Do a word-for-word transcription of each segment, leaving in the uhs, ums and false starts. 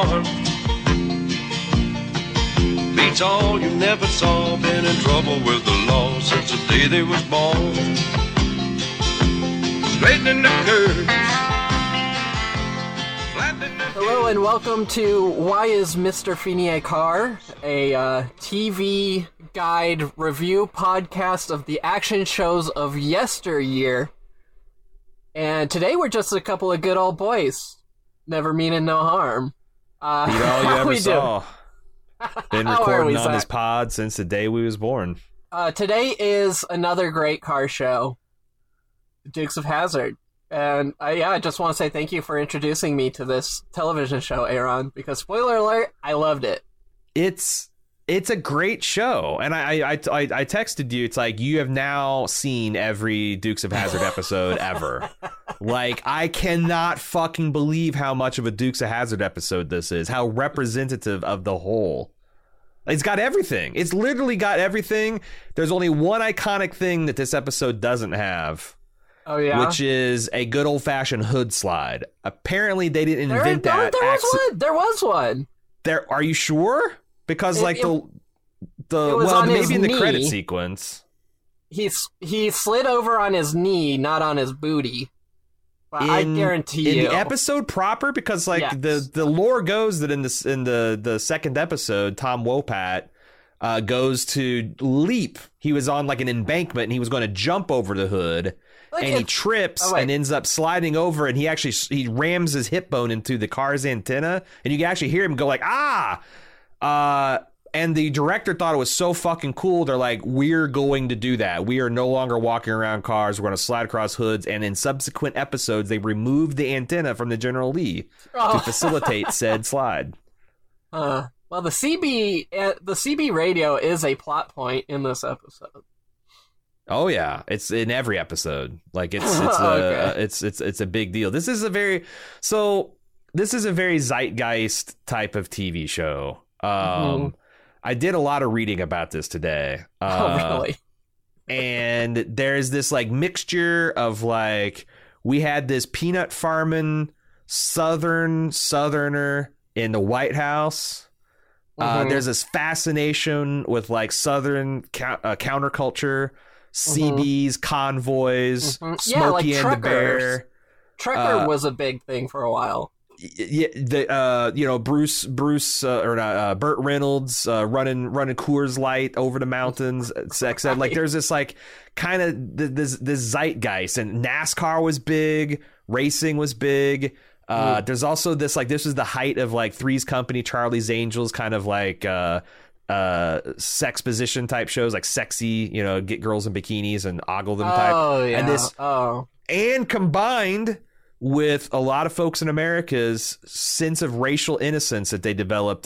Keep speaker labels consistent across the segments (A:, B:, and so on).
A: farm. Beats all you never saw. Been in trouble with the law since the day they was born. Straightening the curves.
B: Hello and welcome to Why is Mister Feeney a Car? A uh, T V guide review podcast of the action shows of yesteryear. And today we're just a couple of good old boys. Never meaning no harm. Uh,
C: Beat all you
B: how
C: ever
B: we
C: saw. Been
B: How are we,
C: recording on
B: Zach?
C: this pod since the day we was born.
B: Uh, today is another great car show, Dukes of Hazzard. And uh, yeah, I just want to say thank you for introducing me to this television show, Aaron, because spoiler alert, I loved it.
C: It's it's a great show, and I I, I I texted you. It's like you have now seen every Dukes of Hazzard episode ever. Like, I cannot fucking believe how much of a Dukes of Hazzard episode this is. How representative of the whole. It's got everything. It's literally got everything. There's only one iconic thing that this episode doesn't have.
B: Oh, yeah?
C: Which is a good old-fashioned hood slide. Apparently, they didn't
B: There,
C: invent
B: there,
C: that.
B: there was
C: acci-
B: one. There was one.
C: There, are you sure? Because
B: It-
C: like
B: it-
C: the the
B: it was
C: well,
B: on his
C: maybe in the credit
B: knee.
C: sequence.
B: He, s- he slid over on his knee, not on his booty. But I
C: In-
B: guarantee
C: in
B: you.
C: the episode proper, because like
B: Yes.
C: the the lore goes that in this in the the second episode, Tom Wopat uh, goes to leap. He was on like an embankment and he was going to jump over the hood.
B: Like,
C: And he
B: it-
C: trips
B: oh, wait.
C: and ends up sliding over, and he actually he rams his hip bone into the car's antenna, and you can actually hear him go like ah, uh, and the director thought it was so fucking cool. They're like, we're going to do that. We are no longer walking around cars. We're going to slide across hoods. And in subsequent episodes, they removed the antenna from the General Lee
B: Oh.
C: to facilitate said slide.
B: Uh, well, the C B uh, the C B radio is a plot point in this episode.
C: Oh yeah, it's in every episode. Like it's it's a,
B: Okay.
C: it's it's it's a big deal. This is a very so this is a very zeitgeist type of T V show. Um,
B: Mhm.
C: I did a lot of reading about this today.
B: Oh,
C: Uh,
B: really?
C: and there's this like mixture of like we had this peanut farming southern southerner in the White House. Uh,
B: Mhm.
C: there's this fascination with like southern cou- uh, counterculture, C Bs, convoys,
B: Mhm. Yeah, like
C: Smokey and the
B: truckers.
C: Bear.
B: Trucker
C: uh,
B: was a big thing for a while.
C: Y- Yeah, the uh, you know Bruce, Bruce uh, or not, uh, Burt Reynolds uh, running running Coors Light over the mountains. Sex ed. Like
B: Right.
C: there's this like kind of this this zeitgeist, and NASCAR was big, racing was big. Uh, there's also this like this was the height of like Three's Company, Charlie's Angels, kind of like uh, uh, sex position type shows, like sexy, you know, get girls in bikinis and ogle them type.
B: Oh, yeah.
C: And this
B: oh.
C: and combined with a lot of folks in America's sense of racial innocence that they developed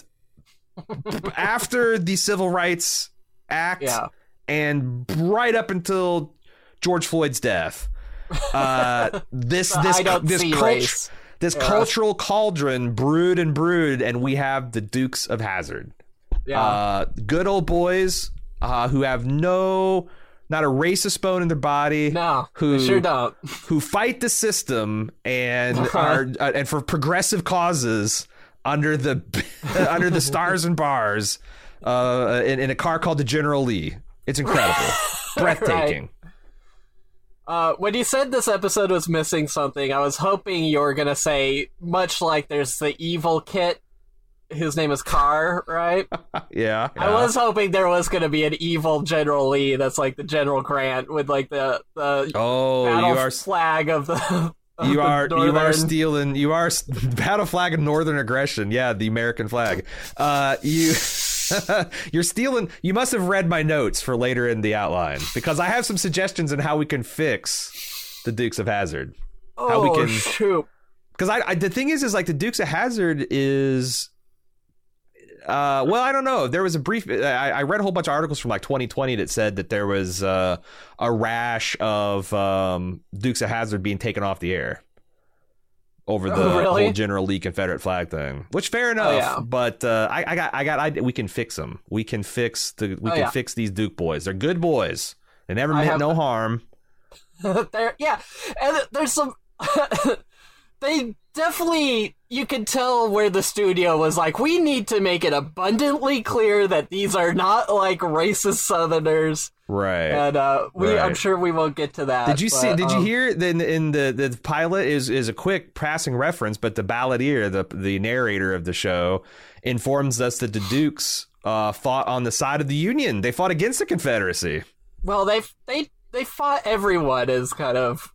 C: after the Civil Rights Act
B: Yeah.
C: and right up until George Floyd's death. Uh, this
B: So
C: this
B: I don't
C: this
B: see
C: culture,
B: race.
C: this
B: Yeah.
C: cultural cauldron brewed and brewed, and we have the Dukes of Hazzard.
B: Yeah.
C: Uh, good old boys uh, who have no, not a racist bone in their body.
B: no,
C: who
B: they sure don't.
C: who fight the system and are uh, and for progressive causes under the under the stars and bars uh, in, in a car called the General Lee. It's incredible, breathtaking.
B: Uh, when you said this episode was missing something, I was hoping you were going to say, much like there's the evil kit, whose name is Carr, right?
C: Yeah,
B: I
C: yeah.
B: was hoping there was going to be an evil General Lee that's like the General Grant with like the, the
C: Oh,
B: battle
C: you are
B: flag of the of
C: you
B: the
C: are you are
B: northern-
C: stealing. You are battle flag of Northern aggression. Yeah, the American flag. Uh, you. You're stealing. You must have read my notes for later in the outline because I have some suggestions on how we can fix the Dukes of Hazzard.
B: Oh,
C: how we can-
B: shoot.
C: Because I, I, the thing is, is like the Dukes of Hazzard is, uh, well, I don't know. There was a brief. I, I read a whole bunch of articles from like twenty twenty that said that there was uh, a rash of um, Dukes of Hazzard being taken off the air over the
B: Oh, really?
C: whole General Lee Confederate flag thing. Which fair enough,
B: yeah.
C: but uh, I, I got, I got, I, we can fix them. We can fix the, we
B: Oh,
C: can
B: yeah.
C: fix these Duke boys. They're good boys. They never
B: I
C: meant
B: have-
C: no harm.
B: there, yeah, and there's some. They definitely, you could tell where the studio was like, we need to make it abundantly clear that these are not like racist Southerners.
C: Right.
B: And uh, we,
C: right.
B: I'm sure we won't get to that.
C: Did you
B: but,
C: see? Did
B: um,
C: you hear? In, in the the pilot is is a quick passing reference, but the balladeer, the the narrator of the show, informs us that the Dukes uh, fought on the side of the Union. They fought against the Confederacy.
B: Well, they they they fought everyone. Is kind of.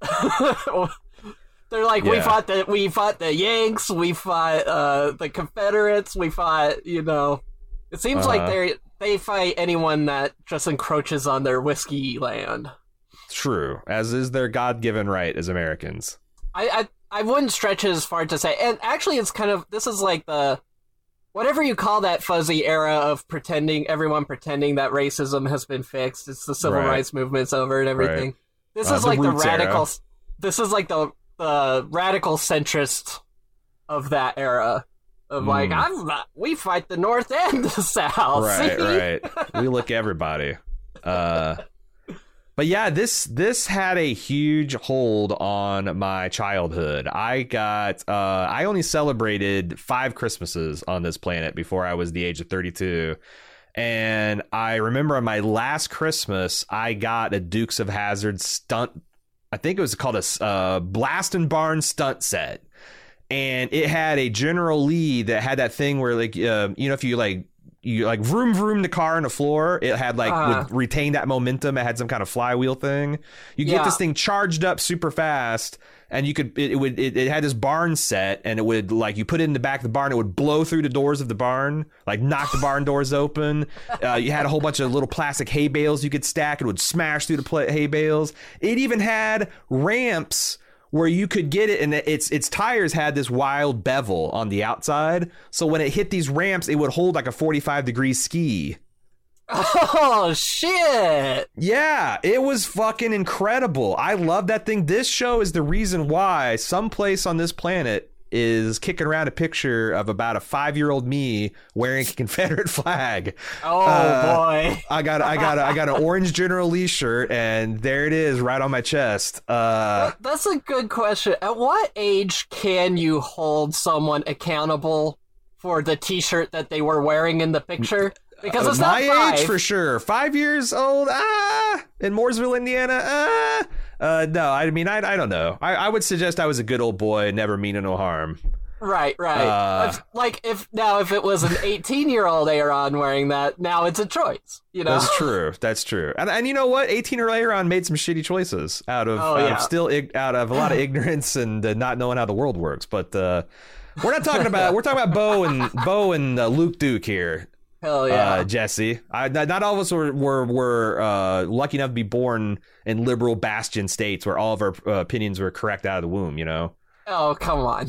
B: They're like,
C: Yeah.
B: we fought the we fought the Yanks, we fought uh, the Confederates, we fought, you know. It seems
C: Uh-huh.
B: like they they fight anyone that just encroaches on their whiskey land.
C: True, as is their God-given right as Americans.
B: I, I I wouldn't stretch it as far to say, and actually, it's kind of this is like the whatever you call that fuzzy era of pretending everyone pretending that racism has been fixed. It's the civil
C: Right.
B: rights movement's over and everything.
C: Right.
B: This
C: Uh,
B: is
C: the
B: like the
C: Roots era.
B: radical. This is like the the radical centrist of that era of like
C: Mm.
B: I'm not, we fight the North and the South.
C: Right,
B: see?
C: right. We look everybody. Uh, but yeah, this this had a huge hold on my childhood. I got uh, I only celebrated five Christmases on this planet before I was the age of thirty-two. And I remember on my last Christmas, I got a Dukes of Hazzard stunt. I think it was called a uh, Blast and Barn stunt set. And it had a General Lee that had that thing where, like, uh, you know, if you like, you like vroom vroom the car on the floor, it had like
B: Uh.
C: would retain that momentum. It had some kind of flywheel thing. You could
B: Yeah.
C: get this thing charged up super fast, and you could it, it would it, it had this barn set, and it would like you put it in the back of the barn, it would blow through the doors of the barn, like knock the barn doors open. Uh, you had a whole bunch of little plastic hay bales you could stack. It would smash through the pla- hay bales. It even had ramps where you could get it, and its its tires had this wild bevel on the outside, so when it hit these ramps, it would hold like a forty-five degree ski.
B: Oh shit!
C: Yeah, it was fucking incredible. I love that thing. This show is the reason why someplace on this planet is kicking around a picture of about a five-year-old me wearing a Confederate flag.
B: Oh
C: Uh,
B: boy!
C: I got I got a, I got an orange General Lee shirt, and there it is, right on my chest. Uh,
B: That's a good question. At what age can you hold someone accountable for the T-shirt that they were wearing in the picture? Because it's
C: my
B: not five.
C: age for sure. Five years old. Ah, in Mooresville, Indiana. Ah. Uh, no, I mean, I, I don't know. I, I would suggest I was a good old boy, never meaning no harm.
B: Right, right.
C: Uh,
B: If- like if now if it was an eighteen-year-old Aaron wearing that, now it's a choice. You know.
C: That's true. That's true. And and you know what? eighteen-year-old Aaron made some shitty choices out of,
B: Oh,
C: out
B: yeah.
C: of still ig- out of a lot of ignorance and uh, not knowing how the world works. But uh, we're not talking about we're talking about Bo and Bo and uh, Luke Duke here.
B: Hell yeah.
C: Uh, Jesse, I, not all of us were were, were uh, lucky enough to be born in liberal bastion states where all of our uh, opinions were correct out of the womb. You know.
B: Oh come on.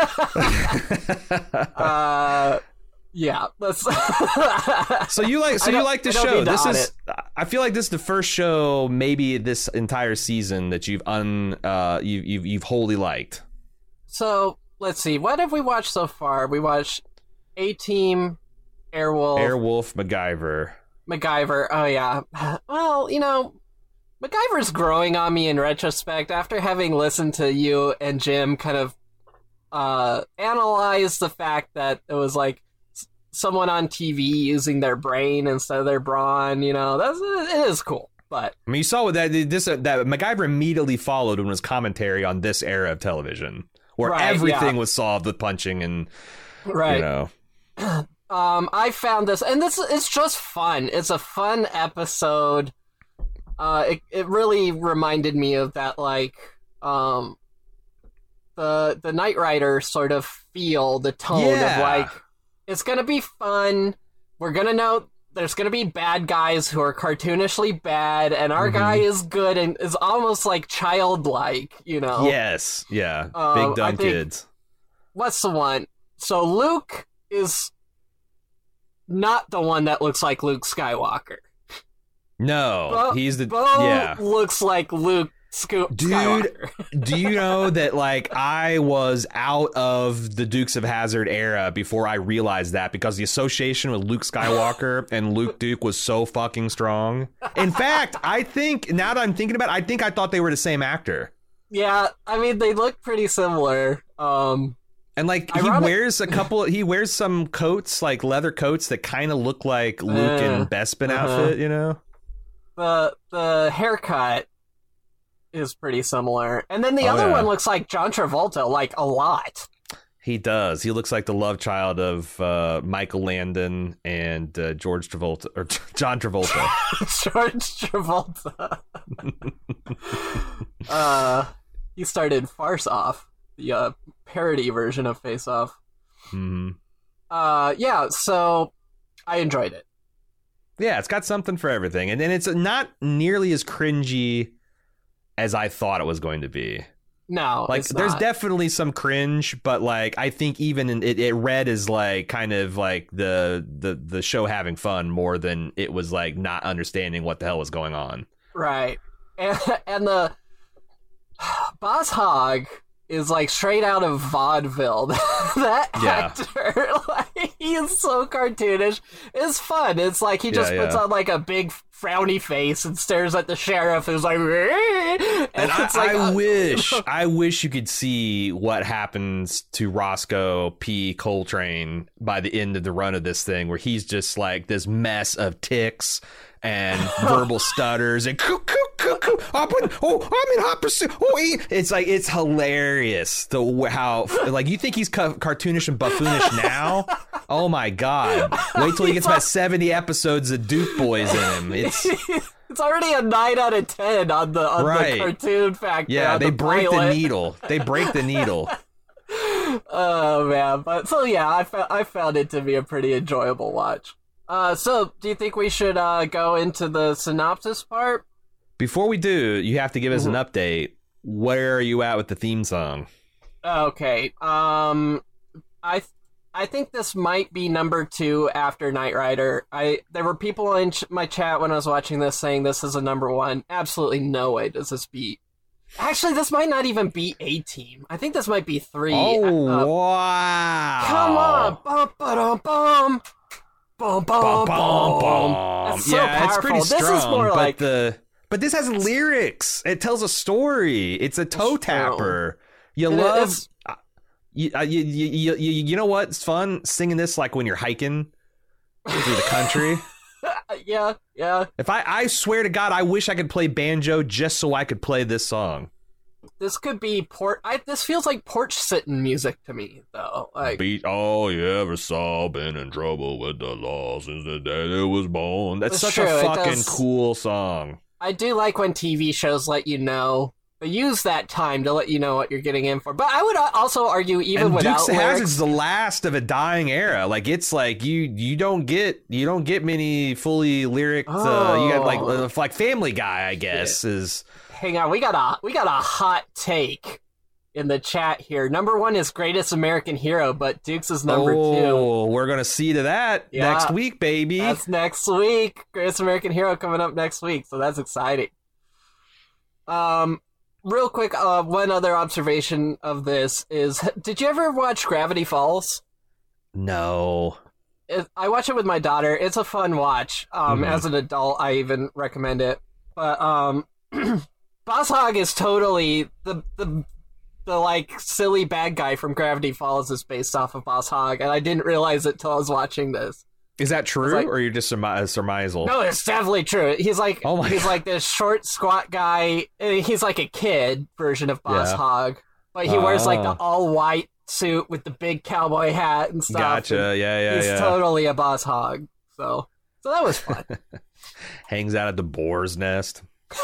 B: uh, yeah. Let's.
C: So you like so
B: I
C: you
B: don't-
C: like the
B: I don't
C: show.
B: mean to
C: This
B: audit.
C: is I feel like this is the first show maybe this entire season that you've un uh you you've you've wholly liked.
B: So let's see. What have we watched so far? We watched A-Team, Airwolf,
C: Airwolf, MacGyver.
B: MacGyver. Oh yeah. Well, you know, MacGyver's growing on me in retrospect after having listened to you and Jim kind of uh, analyze the fact that it was like s- someone on T V using their brain instead of their brawn. You know, that's it is cool. But
C: I mean, you saw what that this uh, that MacGyver immediately followed when it was commentary on this era of television, where
B: Right,
C: everything
B: yeah.
C: was solved with punching and
B: right.
C: you know.
B: Um, I found this, and this it's just fun. It's a fun episode. Uh, it it really reminded me of that, like, um, the the Knight Rider sort of feel, the tone
C: Yeah.
B: of like, it's gonna be fun. We're gonna know there's gonna be bad guys who are cartoonishly bad, and our
C: Mhm.
B: guy is good and is almost like childlike, you know.
C: Yes, yeah,
B: Um,
C: big
B: I
C: dumb
B: think-
C: kids.
B: What's the one? So Luke is not the one that looks like Luke Skywalker.
C: No,
B: Bo,
C: he's the
B: Bo
C: yeah.
B: looks like Luke Sco-
C: Dude,
B: Skywalker.
C: Do you know that, like, I was out of the Dukes of Hazzard era before I realized that, because the association with Luke Skywalker and Luke Duke was so fucking strong. In fact, I think, now that I'm thinking about it, I think I thought they were the same actor.
B: Yeah, I mean, they look pretty similar. Um,
C: And like
B: Ironic-
C: he wears a couple, he wears some coats, like leather coats that kind of look like Luke
B: Uh,
C: and Bespin
B: uh-huh.
C: outfit, you know?
B: The the haircut is pretty similar, and then the
C: Oh,
B: other
C: yeah.
B: one looks like John Travolta, like a lot.
C: He does. He looks like the love child of uh, Michael Landon and uh, George Travolta, or John Travolta.
B: George Travolta. uh, he started Farce Off, the uh, parody version of Face Off.
C: hmm
B: Uh, yeah, so I enjoyed it.
C: Yeah, it's got something for everything. And then it's not nearly as cringy as I thought it was going to be.
B: No,
C: Like,
B: it's
C: there's
B: not.
C: definitely some cringe, but like, I think even in, it, it read as like kind of like the, the the show having fun more than it was like not understanding what the hell was going on.
B: Right. And, and the Boss Hogg is like straight out of vaudeville. That
C: Yeah.
B: actor, like, he is so cartoonish. It's fun. It's like he just
C: Yeah,
B: puts
C: yeah.
B: on like a big frowny face and stares at the sheriff who's like, and,
C: And I,
B: it's like,
C: I
B: uh,
C: wish, I wish you could see what happens to Roscoe P. Coltrane by the end of the run of this thing, where he's just like this mess of tics and verbal stutters and coo, coo, coo, coo, up in- oh, I'm in hot pursuit. Oh, eh. It's like, it's hilarious the how like you think he's ca- cartoonish and buffoonish now. Oh my god! Wait till he gets about seventy episodes of Duke Boys in him. It's
B: it's already a nine out of ten on the on
C: Right.
B: the cartoon factor.
C: yeah,
B: on
C: they
B: the
C: break
B: pilot.
C: the needle. They break the needle.
B: Oh man, but so yeah, I found I found it to be a pretty enjoyable watch. Uh, so do you think we should uh go into the synopsis part?
C: Before we do, you have to give us
B: Mhm.
C: an update. Where are you at with the theme song?
B: Okay. Um, I th- I think this might be number two after Knight Rider. I there were people in ch- my chat when I was watching this saying this is a number one. Absolutely no way does this beat. Actually, this might not even be A Team. I think this might be three.
C: Oh,
B: Uh,
C: wow.
B: come on, bum ba bum. Boom, boom,
C: Bum,
B: boom,
C: bum, bum.
B: That's so
C: yeah, it's
B: powerful.
C: pretty strong,
B: This is more
C: but
B: like
C: the but this has lyrics. It tells a story. It's a toe
B: true.
C: tapper. You
B: And it-
C: love
B: it's-
C: uh, you, uh, you, you, you, you you know what? It's fun singing this like when you're hiking through the country.
B: yeah, yeah.
C: If I I swear to God, I wish I could play banjo just so I could play this song.
B: This could be port. I, this feels like porch sitting music to me, though. Like,
C: Beat all you ever saw, been in trouble with the law since the day it was born. That's
B: It's
C: such
B: true,
C: a
B: it
C: fucking
B: does-
C: cool song.
B: I do like when T V shows let you know. They use that time to let you know what you're getting in for. But I would also argue, even
C: And
B: without
C: Dukes of
B: lyrics,
C: Hazzard's the last of a dying era. Like it's like you you don't get you don't get many fully lyric. Uh, you got like
B: Oh.
C: uh, like Family Guy, I guess is.
B: hang on, we got a we got a hot take in the chat here. Number one is Greatest American Hero, but Dukes is number two.
C: Oh, we're gonna see to that
B: Yeah.
C: next week, baby.
B: That's next week. Greatest American Hero coming up next week, so that's exciting. Um, real quick, uh, one other observation of this is: did you ever watch Gravity Falls?
C: No.
B: It, I watch it with my daughter. It's a fun watch. Um,
C: Mhm.
B: as an adult, I even recommend it. But um, Boss Hogg is totally the the the like silly bad guy from Gravity Falls is based off of Boss Hogg, and I didn't realize it till I was watching this.
C: Is that true,
B: like-
C: or are you just surmi- surmisal?
B: No, it's definitely true. He's like
C: Oh my
B: he's
C: God.
B: like this short, squat guy. and He's like a kid version of Boss
C: Yeah.
B: Hogg, but he wears like the
C: Oh.
B: all white suit with the big cowboy hat and stuff.
C: Gotcha.
B: and
C: Yeah, yeah,
B: he's
C: yeah.
B: totally a Boss Hogg. So, so that was fun.
C: Hangs out at the boar's nest.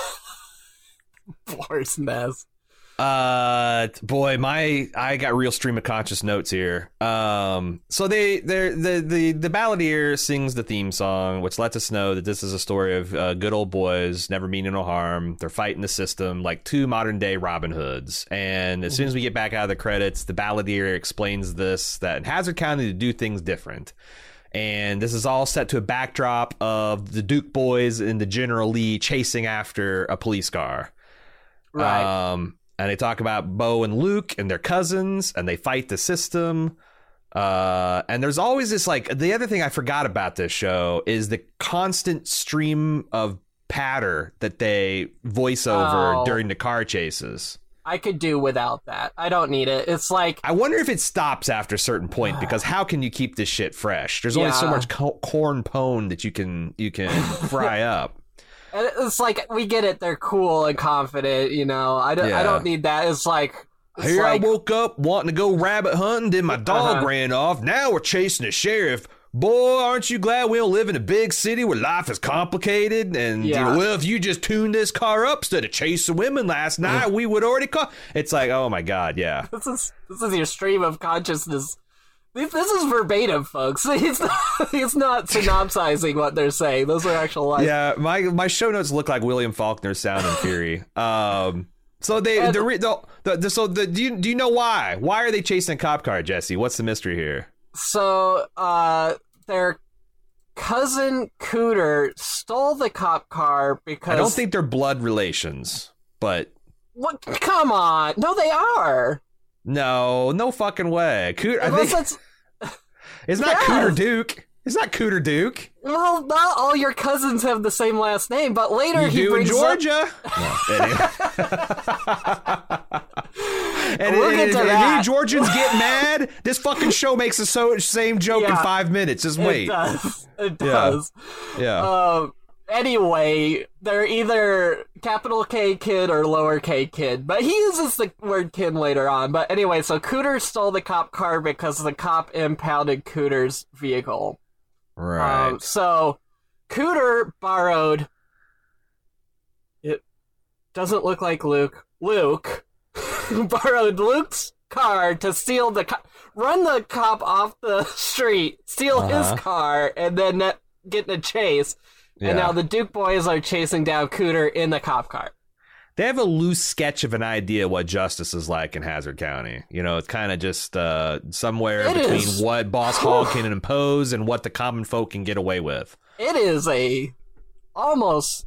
B: Boar's nest.
C: Uh, boy, my I got real stream of conscious notes here. Um, so they they the the the balladeer sings the theme song, which lets us know that this is a story of uh, good old boys never meaning no harm. They're fighting the system like two modern day Robin Hoods. And as soon as we get back out of the credits, the balladeer explains this that in Hazard County to do things different. And this is all set to a backdrop of the Duke boys and the General Lee chasing after a police car.
B: Right.
C: Um, and they talk about Bo and Luke and their cousins, and they fight the system. Uh, and there's always this, like, the other thing I forgot about this show is the constant stream of patter that they voice over
B: Oh.
C: during the car chases.
B: I I could do without that. I don't need it. It's like...
C: I wonder if it stops after a certain point, because how can you keep this shit fresh? There's only
B: Yeah.
C: so much co- corn pone that you can you can fry up.
B: And it's like, we get it, they're cool and confident, you know. I don't, I
C: Yeah.
B: don't need that. It's like... It's
C: Here
B: like,
C: I woke up wanting to go rabbit hunting, then my dog
B: Uh-huh.
C: ran off. Now we're chasing the sheriff. Boy, aren't you glad we don't live in a big city where life is complicated? And, you
B: Yeah.
C: know, well, if you just tuned this car up instead of chasing women last night, we would already call. It's like, oh my God, yeah.
B: This is this is your stream of consciousness. This, this is verbatim, folks. It's not, it's not synopsizing what they're saying. Those are actual lines.
C: Yeah, my my show notes look like William Faulkner's Sound and Fury. Um, so they
B: And-
C: the, re- the, the, the so the do you do you know why? Why are they chasing a cop car, Jesse? What's the mystery here?
B: So, uh, their cousin Cooter stole the cop car because...
C: I don't think they're blood relations, but
B: What? Come on. No, they are.
C: no, no fucking way. Cooter, I
B: Unless
C: think
B: it's...
C: it's not
B: Yes.
C: Cooter Duke. It's not Cooter Duke.
B: Well, not all your cousins have the same last name, but later
C: You
B: he
C: do in
B: brings
C: Georgia. No, anyway. and
B: We'll
C: and
B: get
C: if,
B: to
C: if
B: that.
C: any Georgians get mad, this fucking show makes the so, same joke in
B: Yeah.
C: five minutes. Just
B: up.
C: wait.
B: It does. It
C: Yeah.
B: does.
C: Yeah.
B: Um, anyway, they're either capital K kid or lower K kid, but he uses the word kid later on. But anyway, so Cooter stole the cop car because the cop impounded Cooter's vehicle.
C: right.
B: Um, so Cooter borrowed... It doesn't look like Luke. Luke borrowed Luke's car to steal the co- run the cop off the street, steal
C: Uh-huh.
B: his car, and then that, get in a chase.
C: Yeah.
B: And now the Duke boys are chasing down Cooter in the cop car.
C: They have a loose sketch of an idea what justice is like in Hazard County. You know, it's kind of just uh, somewhere
B: It
C: between
B: is.
C: what Boss Hogg can impose and what the common folk can get away with.
B: It is a almost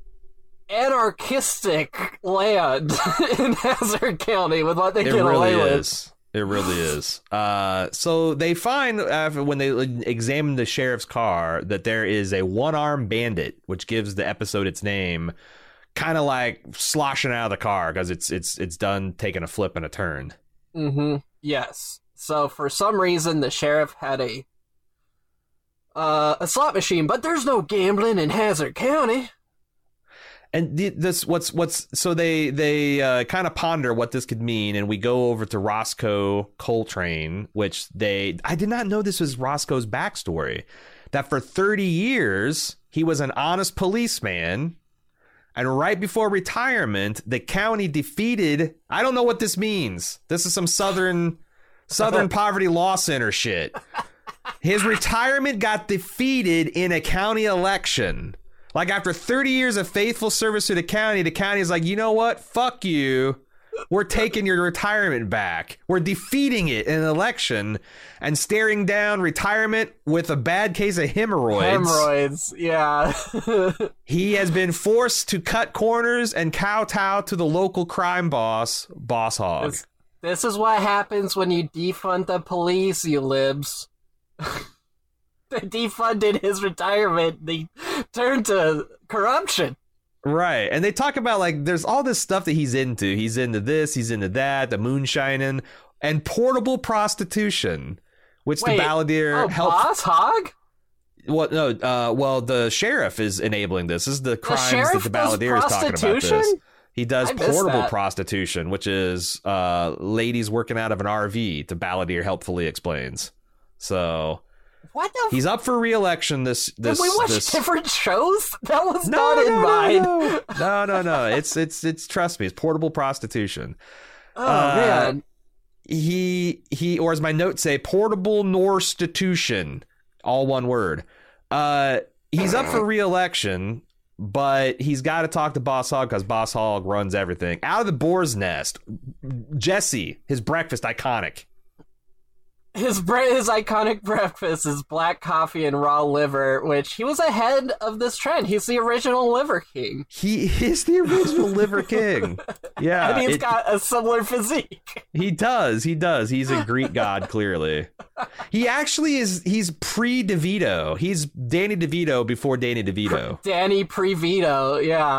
B: anarchistic land in Hazard County with what they
C: It
B: get away
C: really
B: with.
C: is. It really is. Uh, so they find uh, when they examine the sheriff's car that there is a one-armed bandit, which gives the episode its name, kind of like sloshing out of the car because it's it's it's done taking a flip and a turn.
B: Mm-hmm. Yes. So for some reason, the sheriff had a uh, a slot machine, but there's no gambling in Hazard County.
C: And the, this what's what's so they they uh, kind of ponder what this could mean, and we go over to Roscoe Coltrane, which they I did not know this was Roscoe's backstory. That for thirty years he was an honest policeman, and right before retirement, the county defeated. I don't know what this means. This is some southern Southern Poverty Law Center shit. His retirement got defeated in a county election. Like, after thirty years of faithful service to the county, the county is like, you know what? Fuck you. We're taking your retirement back. We're defeating it in an election and staring down retirement with a bad case of hemorrhoids.
B: Hemorrhoids, yeah.
C: He has been forced to cut corners and kowtow to the local crime boss, Boss Hogg.
B: This, this is what happens when you defund the police, you libs. They defunded his retirement. They turned to corruption.
C: Right. And they talk about, like, there's all this stuff that he's into. He's into this, he's into that, the moonshining, and portable prostitution, which
B: Wait,
C: the Balladeer
B: oh,
C: helped.
B: Boss Hogg?
C: Well, no, uh, well, the sheriff is enabling this. This is the crimes that
B: sheriff
C: the
B: does
C: Balladeer is talking about this.
B: prostitution?
C: He does
B: I missed
C: portable
B: that.
C: prostitution, which is uh, ladies working out of an R V, the Balladeer helpfully explains. So
B: What the
C: he's up for re-election this this
B: Did we watch
C: this
B: different shows? That was
C: no,
B: not
C: no,
B: in
C: no,
B: mine.
C: no, no, no, no. It's it's it's trust me, it's portable prostitution.
B: Oh,
C: Uh,
B: man.
C: He he, or as my notes say, portable norstitution, all one word. Uh, he's up for re-election, but he's got to talk to Boss Hogg because Boss Hogg runs everything. Out of the boar's nest, Jesse, his breakfast iconic.
B: His bre- his iconic breakfast is black coffee and raw liver, which he was ahead of this trend. He's the original liver king.
C: He is the original liver king. Yeah,
B: and he's
C: it-
B: got a similar physique.
C: He does. He does. He's a Greek god, clearly. He actually is. He's pre DeVito. He's Danny DeVito before Danny DeVito.
B: Danny Previto, yeah.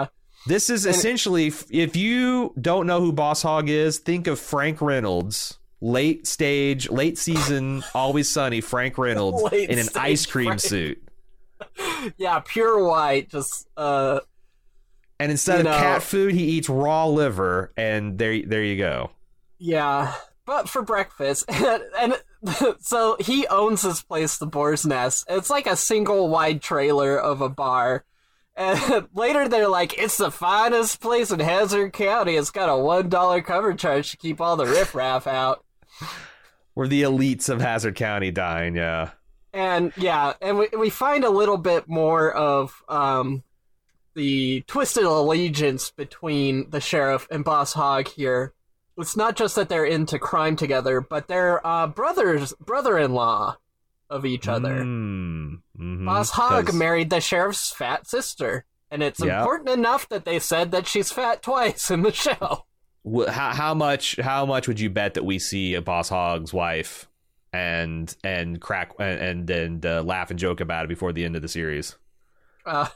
C: This is essentially, if you don't know who Boss Hogg is, think of Frank Reynolds, late stage, late season, Always Sunny Frank Reynolds
B: Late
C: in an
B: stage
C: ice cream
B: Frank.
C: suit.
B: Yeah, pure white, just uh
C: And instead
B: you
C: of
B: know,
C: cat food, he eats raw liver, and there, there you go.
B: yeah, but for breakfast. And, and so he owns this place, the Boar's Nest. It's like a single wide trailer of a bar. And later they're like, it's the finest place in Hazard County. It's got a one dollar cover charge to keep all the riffraff out.
C: We're the elites of Hazard County dine, yeah.
B: And yeah, and we we find a little bit more of um the twisted allegiance between the sheriff and Boss Hogg here. It's not just that they're into crime together, but they're uh, brothers, brother-in-law of each other.
C: Mm, mm-hmm,
B: Boss Hogg
C: 'cause-
B: married the sheriff's fat sister, and it's
C: Yep.
B: important enough that they said that she's fat twice in the show.
C: Wh- How, how much? How much would you bet that we see a Boss Hogg's wife and and crack and and, and uh, laugh and joke about it before the end of the series?
B: Uh,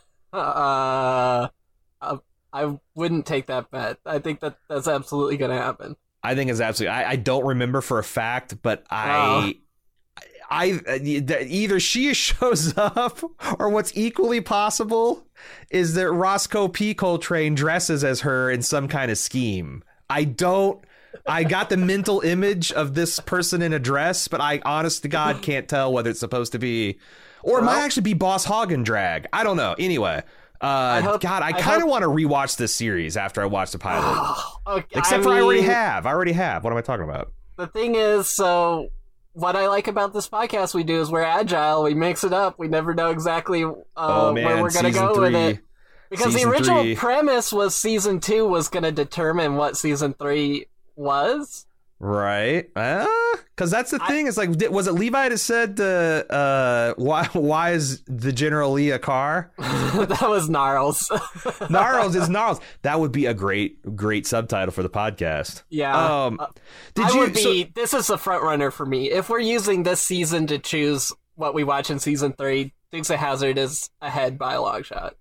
B: uh, uh, I wouldn't take that bet. I think that that's absolutely going to happen.
C: I think it's absolutely. I, I don't remember for a fact, but I, I, I either she shows up, or what's equally possible is that Roscoe P. Coltrane dresses as her in some kind of scheme. I don't. I got the mental image of this person in a dress, but I, honest to God, can't tell whether it's supposed to be, or it might actually be Boss Hogg in drag. I don't know. Anyway. Uh,
B: hope-
C: God, I
B: I
C: kind of
B: hope-
C: want to rewatch this series after I watch the pilot.
B: Okay,
C: Except for I already
B: mean,
C: have. I already have. What am I talking about?
B: The thing is, so what I like about this podcast we do is we're agile. We mix it up. We never know exactly uh,
C: Oh, man,
B: where we're going to
C: season
B: to go with
C: three.
B: it. Because
C: Season
B: the original
C: three.
B: premise was season two was going to determine what season three was.
C: Right? Because that's the
B: I-
C: thing. It's like, did- was it Levi that said, uh, uh, why why is the General Lee a car?
B: That was Gnarls.
C: Gnarls is Gnarls. That would be a great, great subtitle for the podcast.
B: Yeah.
C: Um,
B: Uh,
C: did
B: I
C: you?
B: would be.
C: so-
B: This is the front runner for me. If we're using this season to choose what we watch in season three, Dukes of Hazzard is ahead by a long shot.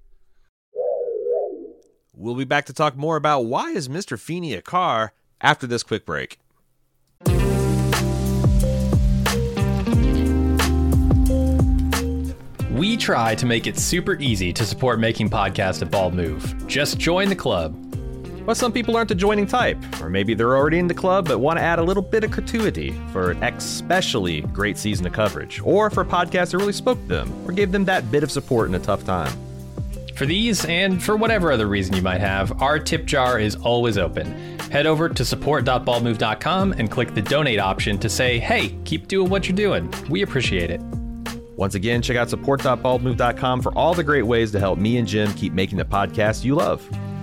C: we'll be back to talk more about why is Mister Feeney a car after this quick break.
D: We try to make it super easy to support making podcasts at Bald Move. Just join the club.
C: But some people aren't the joining type, or maybe they're already in the club but want to add a little bit of gratuity for an especially great season of coverage, or for a podcast that really spoke to them, or gave them that bit of support in a tough time.
D: For these, and for whatever other reason you might have, our tip jar is always open. Head over to support dot bald move dot com and click the donate option to say, hey, keep doing what you're doing. We appreciate it.
C: Once again, check out support dot bald move dot com for all the great ways to help me and Jim keep making the podcast you love.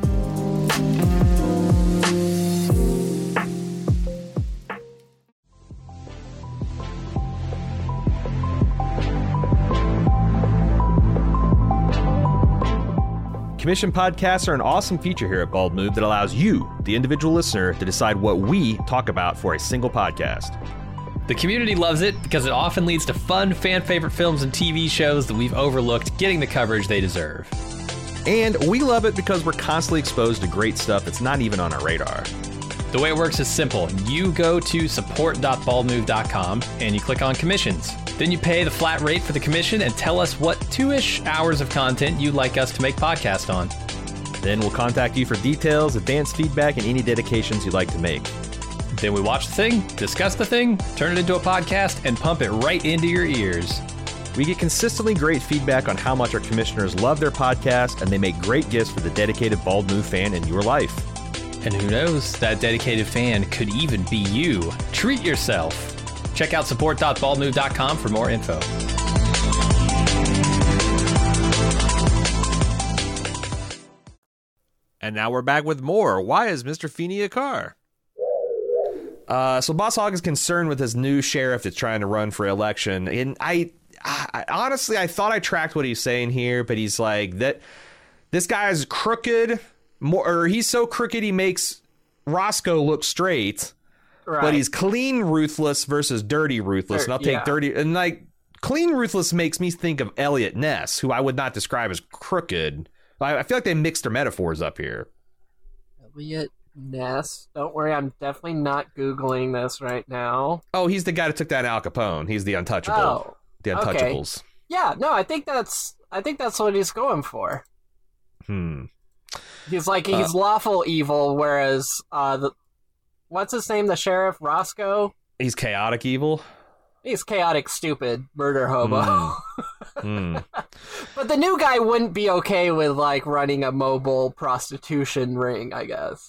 C: Commission podcasts are an awesome feature here at Bald Move that allows you, the individual listener, to decide what we talk about for a single podcast.
D: The community loves it because it often leads to fun, fan-favorite films and T V shows that we've overlooked getting the coverage they deserve.
C: And we love it because we're constantly exposed to great stuff that's not even on our radar.
D: The way it works is simple. You go to support dot bald move dot com and you click on commissions. Then you pay the flat rate for the commission and tell us what two-ish hours of content you'd like us to make podcast on.
C: Then we'll contact you for details, advanced feedback, and any dedications you'd like to make.
D: Then we watch the thing, discuss the thing, turn it into a podcast, and pump it right into your ears.
C: We get consistently great feedback on how much our commissioners love their podcast, and they make great gifts for the dedicated Bald Move fan in your life.
D: And who knows, that dedicated fan could even be you. Treat yourself. Check out support dot bald move dot com for more info.
C: And now we're back with more. Why is Mister Feeney a car? Uh, so Boss Hogg is concerned with his new sheriff that's trying to run for election. And I, I honestly, I thought I tracked what he's saying here, but he's like that. This guy is crooked, more, or he's so crooked he makes Roscoe look straight.
B: Right.
C: But he's clean ruthless versus dirty ruthless, and I'll take
B: yeah.
C: dirty. And like clean ruthless makes me think of Elliot Ness, who I would not describe as crooked, I, I feel like they mixed their metaphors up here.
B: Elliot Ness. Don't worry, I'm definitely not Googling this right now.
C: Oh, he's the guy that took down Al Capone. He's the untouchable.
B: Oh,
C: the Untouchables.
B: Okay. Yeah, no, I think that's I think that's what he's going for.
C: Hmm.
B: He's like he's uh, lawful evil, whereas uh, the what's his name? The sheriff Roscoe.
C: He's chaotic evil.
B: He's chaotic, stupid, murder hobo.
C: Mm. mm.
B: But the new guy wouldn't be okay with like running a mobile prostitution ring, I guess.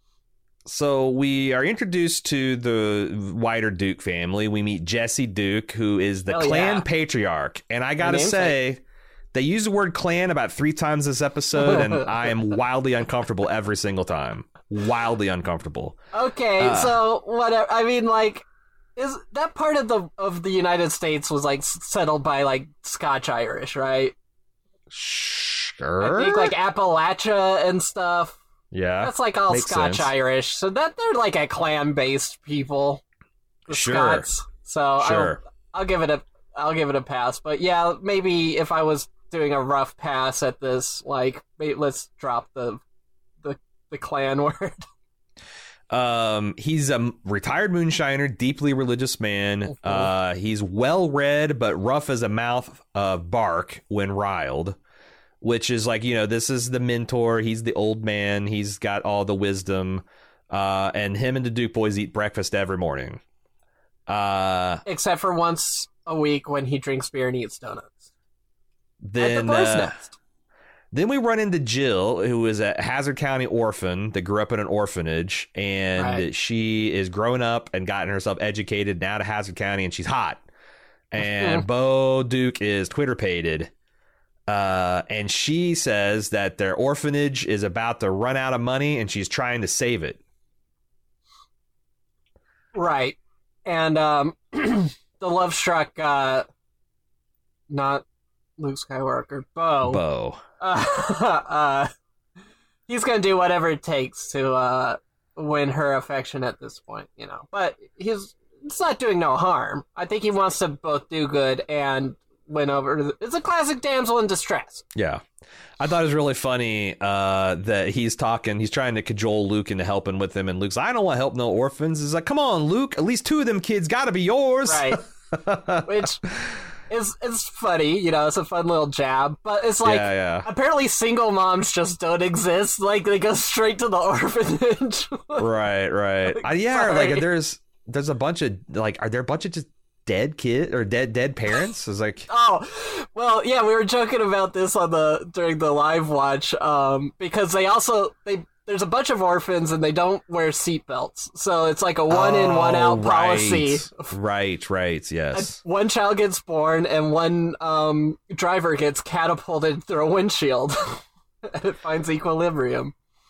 C: So we are introduced to the wider Duke family. We meet Jesse Duke, who is the
B: Hell
C: clan
B: yeah.
C: patriarch. And I gotta say, they use the word clan about three times this episode, and I am wildly uncomfortable every single time. Wildly uncomfortable.
B: Okay,
C: uh,
B: so whatever. I mean, like, is that part of the of the United States was like settled by like Scotch Irish, right?
C: Sure.
B: I think like Appalachia and stuff.
C: Yeah,
B: that's like all
C: makes
B: Scotch
C: sense.
B: Irish, so that they're like a clan-based people. The
C: Sure.
B: Scots. So
C: Sure.
B: I'll, I'll give it a I'll give it a pass. But yeah, maybe if I was doing a rough pass at this, like maybe let's drop the the the clan word.
C: Um, he's a retired moonshiner, deeply religious man. Uh, he's well read, but rough as a mouth of bark when riled. Which is like, you know, this is the mentor. He's the old man. He's got all the wisdom. Uh, and him and the Duke boys eat breakfast every morning. Uh,
B: Except for once a week when he drinks beer and eats donuts.
C: Then,
B: At the bird's
C: uh,
B: nest.
C: Then we run into Jill, who is a Hazard County orphan that grew up in an orphanage. And
B: Right.
C: she is grown up and gotten herself educated now to Hazard County, and she's hot. And Bo Duke is Twitter-pated. Uh, and she says that their orphanage is about to run out of money and she's trying to save it.
B: Right. And um, the love struck, uh, not Luke Skywalker, Bo.
C: Bo.
B: Uh, uh, he's going to do whatever it takes to uh, win her affection at this point, you know. But he's it's not doing no harm. I think he wants to both do good and went over to the, it's a classic damsel in distress.
C: Yeah. I thought it was really funny uh, that he's talking, he's trying to cajole Luke into helping with him, and Luke's like, I don't want to help no orphans. He's like, come on, Luke, at least two of them kids gotta be yours.
B: Right. Which is it's funny, you know, it's a fun little jab, but it's like,
C: yeah, yeah.
B: apparently single moms just don't exist. Like, they go straight to the orphanage.
C: Right, right.
B: Like,
C: uh, yeah,
B: sorry.
C: like there's there's a bunch of, like, are there a bunch of just dead kid or dead dead parents? It's like,
B: oh, well, yeah, we were joking about this on the during the live watch, um, because they also they there's a bunch of orphans and they don't wear seatbelts, so it's like a one in one out
C: oh,
B: policy.
C: Right, right, yes.
B: One child gets born and one um, driver gets catapulted through a windshield, and it finds equilibrium.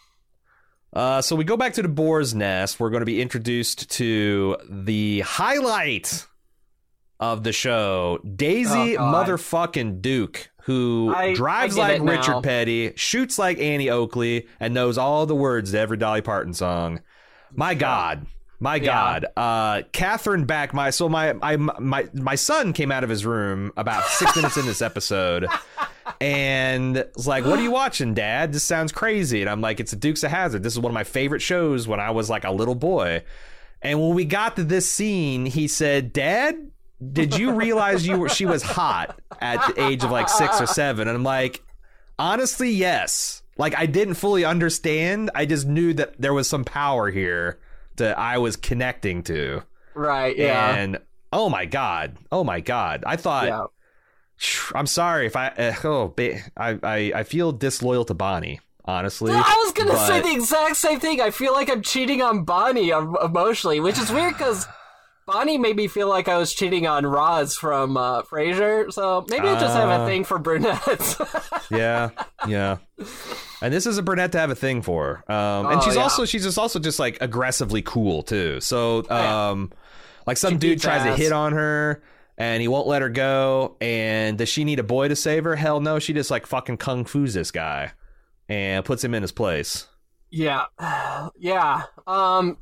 C: Uh, so we go back to the boar's nest. We're going to be introduced to the highlight of the show, Daisy
B: Oh, God.
C: motherfucking Duke, who
B: I-
C: drives
B: I get
C: like
B: it
C: Richard
B: now.
C: Petty, shoots like Annie Oakley, and knows all the words to every Dolly Parton song. My God. My
B: Yeah.
C: God. Uh, Catherine Back, my so my, I, my my son came out of his room about six minutes in this episode and was like, what are you watching, Dad? This sounds crazy. And I'm like, it's the Dukes of Hazzard. This is one of my favorite shows when I was like a little boy. And when we got to this scene, he said, Dad, did you realize you were she was hot at the age of like six or seven? And I'm like, honestly, yes. Like, I didn't fully understand. I just knew that there was some power here that I was connecting to.
B: Right, yeah.
C: And oh my God. Oh my God. I thought,
B: yeah.
C: I'm sorry if I, uh, oh, ba- I, I, I feel disloyal to Bonnie, honestly.
B: I was gonna
C: but-
B: say the exact same thing. I feel like I'm cheating on Bonnie um, emotionally, which is weird because Bonnie made me feel like I was cheating on Roz from uh, Frasier. So maybe I just have a
C: Uh,
B: thing for brunettes.
C: Yeah, yeah. And this is a brunette to have a thing for. Um, and
B: Oh,
C: she's
B: yeah.
C: also she's just also just like aggressively cool too. So
B: yeah.
C: um, like some
B: She
C: dude
B: beats
C: tries to
B: ass.
C: hit on her and he won't let her go. And does she need a boy to save her? Hell no. She just like fucking kung fu's this guy and puts him in his place.
B: Yeah, yeah. Um,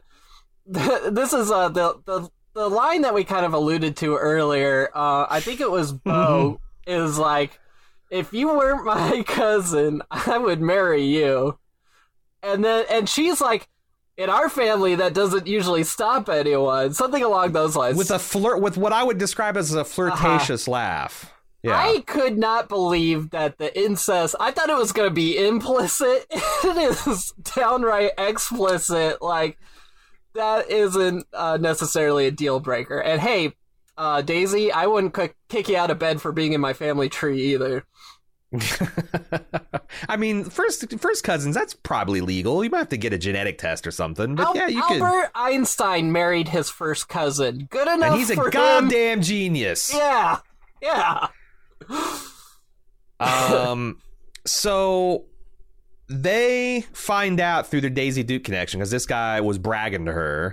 B: this is uh the the the line that we kind of alluded to earlier. Uh, I think it was Bo is like, if you weren't my cousin, I would marry you. And then, and she's like, in our family, that doesn't usually stop anyone. Something along those lines.
C: With a flirt, with what I would describe as a flirtatious uh-huh. laugh. Yeah.
B: I could not believe that the incest, I thought it was going to be implicit. It is downright explicit. Like, that isn't uh, necessarily a deal breaker. And hey, uh, Daisy, I wouldn't c- kick you out of bed for being in my family tree either.
C: I mean, first first cousins, that's probably legal. You might have to get a genetic test or something. But
B: Al-
C: yeah, you
B: Albert
C: could.
B: Einstein married his first cousin. Good enough.
C: And he's a
B: for
C: goddamn
B: him.
C: genius.
B: Yeah, yeah.
C: um. So they find out through their Daisy Duke connection, because this guy was bragging to her.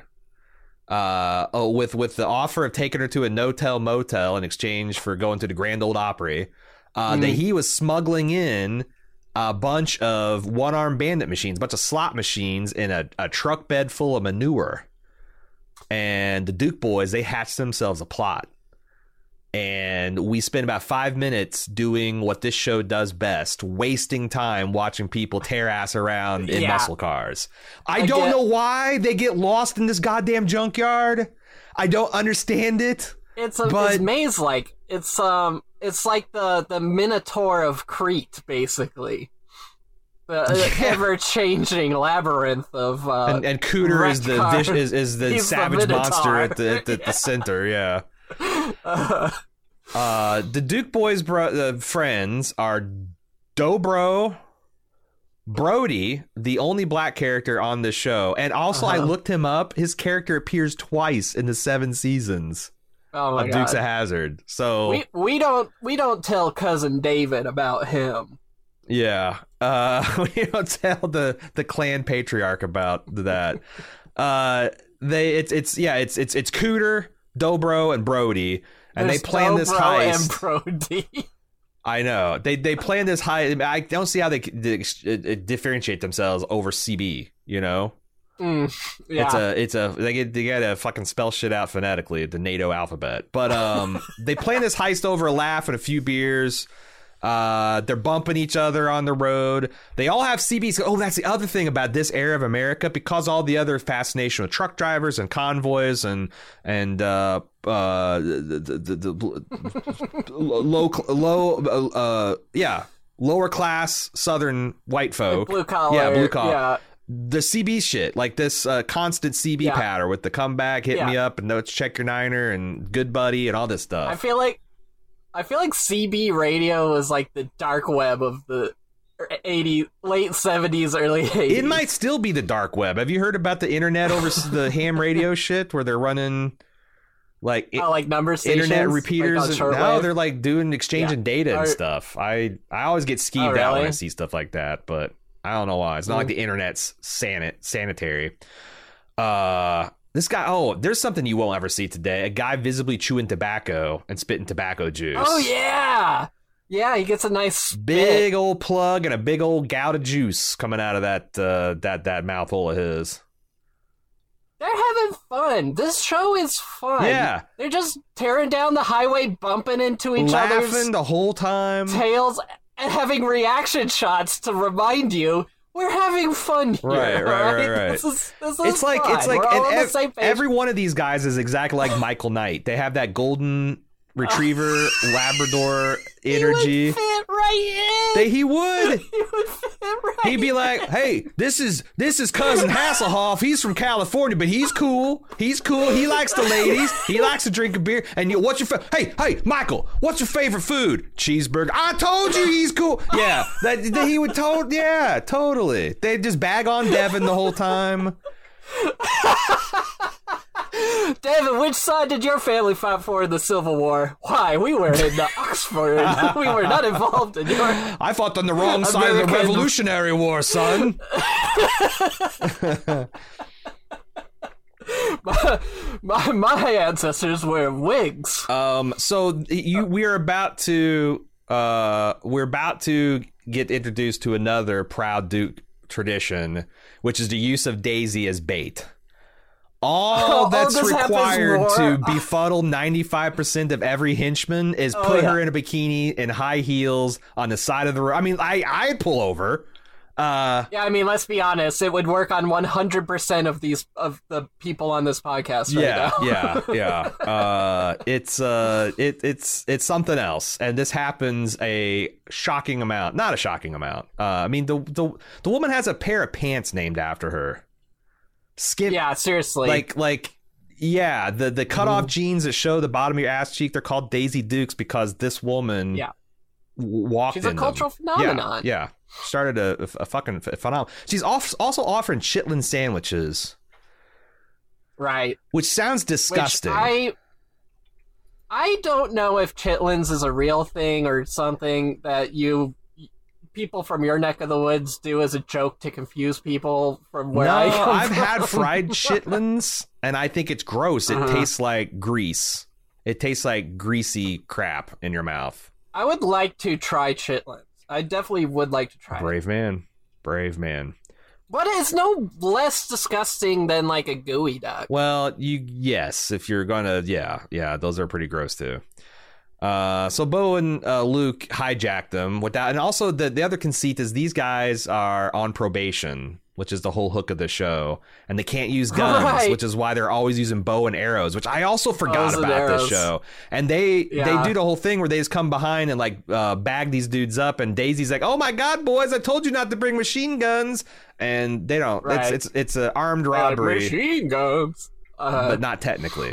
C: Uh oh, with with the offer of taking her to a no-tell motel in exchange for going to the Grand Ole Opry. Uh, mm. That he was smuggling in a bunch of one-armed bandit machines, a bunch of slot machines in a, a truck bed full of manure. And the Duke boys, they hatched themselves a plot. And we spent about five minutes doing what this show does best, wasting time watching people tear ass around in yeah. muscle cars. I, I don't get... know why they get lost in this goddamn junkyard. I don't understand it.
B: It's a
C: but...
B: it's maze-like. It's um, it's like the, the Minotaur of Crete, basically. The yeah. ever-changing labyrinth of uh,
C: and, and Cooter is the vish, is is the
B: He's
C: savage
B: the
C: monster at the at the,
B: yeah.
C: the center. Yeah. Uh, uh, the Duke boys' bro- uh, friends are Dobro, Brody, the only black character on the show, and also uh-huh. I looked him up. His character appears twice in the seven seasons.
B: Oh my
C: of
B: God.
C: Dukes of Hazzard. So
B: we we don't we don't tell cousin David about him.
C: Yeah, uh, we don't tell the the clan patriarch about that. uh, they it's it's yeah it's it's it's Cooter, Dobro, and Brody, and
B: There's
C: they plan
B: Dobro
C: this heist.
B: And Brody.
C: I know they they plan this heist. I don't see how they, they differentiate themselves over C B. You know.
B: Mm, yeah.
C: It's a, it's a, they get, they gotta fucking spell shit out phonetically, the NATO alphabet. But um, they plan this heist over a laugh and a few beers. Uh, they're bumping each other on the road. They all have C Bs. Oh, that's the other thing about this era of America, because all the other fascination with truck drivers and convoys and and uh, uh, the, the, the, the low low uh, yeah lower class Southern white folk,
B: blue collar,
C: yeah, blue collar.
B: Yeah.
C: The C B shit, like this uh, constant C B
B: yeah.
C: patter with the comeback, hit
B: yeah.
C: me up, and let's check your niner, and good buddy, and all this stuff.
B: I feel like, I feel like C B radio is like the dark web of the eighties, late seventies, early eighties.
C: It might still be the dark web. Have you heard about the internet over the ham radio shit, where they're running like
B: oh, like number stations,
C: internet repeaters?
B: Like
C: and, no, they're like doing exchanging yeah. data and
B: Are,
C: stuff. I I always get skeeved
B: oh, really?
C: out when I see stuff like that, but. I don't know why. It's not mm. like the internet's sanit sanitary. Uh, this guy. Oh, there's something you won't ever see today. A guy visibly chewing tobacco and spitting tobacco juice.
B: Oh yeah, yeah. He gets a nice spit.
C: Big old plug and a big old gout of juice coming out of that uh, that that mouthful of his.
B: They're having fun. This show is fun.
C: Yeah,
B: they're just tearing down the highway, bumping into each
C: laughing
B: other's
C: laughing the whole time.
B: Tails. And having reaction shots to remind you we're having fun here.
C: Right, right, right, right. right.
B: This is, this is
C: it's like
B: fun.
C: it's like
B: we're all on
C: ev-
B: the same page.
C: Every one of these guys is exactly like Michael Knight. They have that golden retriever Labrador energy.
B: He would fit right in.
C: They, he would.
B: He would fit right
C: He'd be like, "Hey, this is this is cousin Hasselhoff. He's from California, but he's cool. He's cool. He likes the ladies. He likes to drink a beer. And you, what's your fa- hey hey Michael? What's your favorite food? Cheeseburger. I told you he's cool. Yeah, that, that he would told. Yeah, totally. They just bag on Devin the whole time."
B: David, which side did your family fight for in the Civil War? Why, we were in the Oxford. We were not involved in your...
C: I fought on the wrong American... side of the Revolutionary War, son.
B: my, my, my ancestors were Whigs.
C: Um, so you, we are about to, uh, we're about to get introduced to another proud Duke tradition, which is the use of Daisy as bait. All
B: Oh,
C: that's
B: this happens
C: required
B: more.
C: to befuddle ninety-five percent of every henchman is
B: Oh,
C: put
B: yeah.
C: her in a bikini in high heels on the side of the road. I mean, I, I'd pull over. Uh,
B: Yeah, I mean, let's be honest. It would work on one hundred percent of these of the people on this podcast right
C: yeah,
B: now.
C: yeah, yeah. Uh, it's uh, it, it's it's something else, and this happens a shocking amount. Not a shocking amount. Uh, I mean, the the the woman has a pair of pants named after her. Skin,
B: Yeah, seriously.
C: like like yeah, the the cut off jeans that show the bottom of your ass cheek. They're called Daisy Dukes because this woman
B: Yeah.
C: w- walked.
B: She's a
C: in them.
B: cultural phenomenon.
C: Yeah, yeah. Started a, a fucking phenomenon. She's off, also offering chitlin sandwiches,
B: Right.
C: which sounds
B: Which
C: disgusting.
B: I I don't know if chitlins is a real thing or something that you people from your neck of the woods do as a joke to confuse people from where
C: no,
B: I come
C: I've
B: from.
C: had fried chitlins, and I think it's gross. It
B: Uh-huh.
C: tastes like grease. It tastes like greasy crap in your mouth.
B: I would like to try chitlins. I definitely would like to try it.
C: Brave man. Brave man.
B: But it's no less disgusting than like a gooey duck.
C: Well, you yes, if you're gonna, yeah, yeah, those are pretty gross too. Uh, so Bo and uh, Luke hijacked them without, and also the the other conceit is these guys are on probation, which is the whole hook of the show, and they can't use guns,
B: Right.
C: which is why they're always using bow and arrows, which I also forgot
B: Bows and
C: about this
B: arrows.
C: show. And they
B: Yeah.
C: they do the whole thing where they just come behind and like uh, bag these dudes up, and Daisy's like, "Oh my God, boys, I told you not to bring machine guns," and they don't.
B: Right.
C: It's it's it's an armed
B: Uh,
C: robbery,
B: machine guns. Uh,
C: but not technically.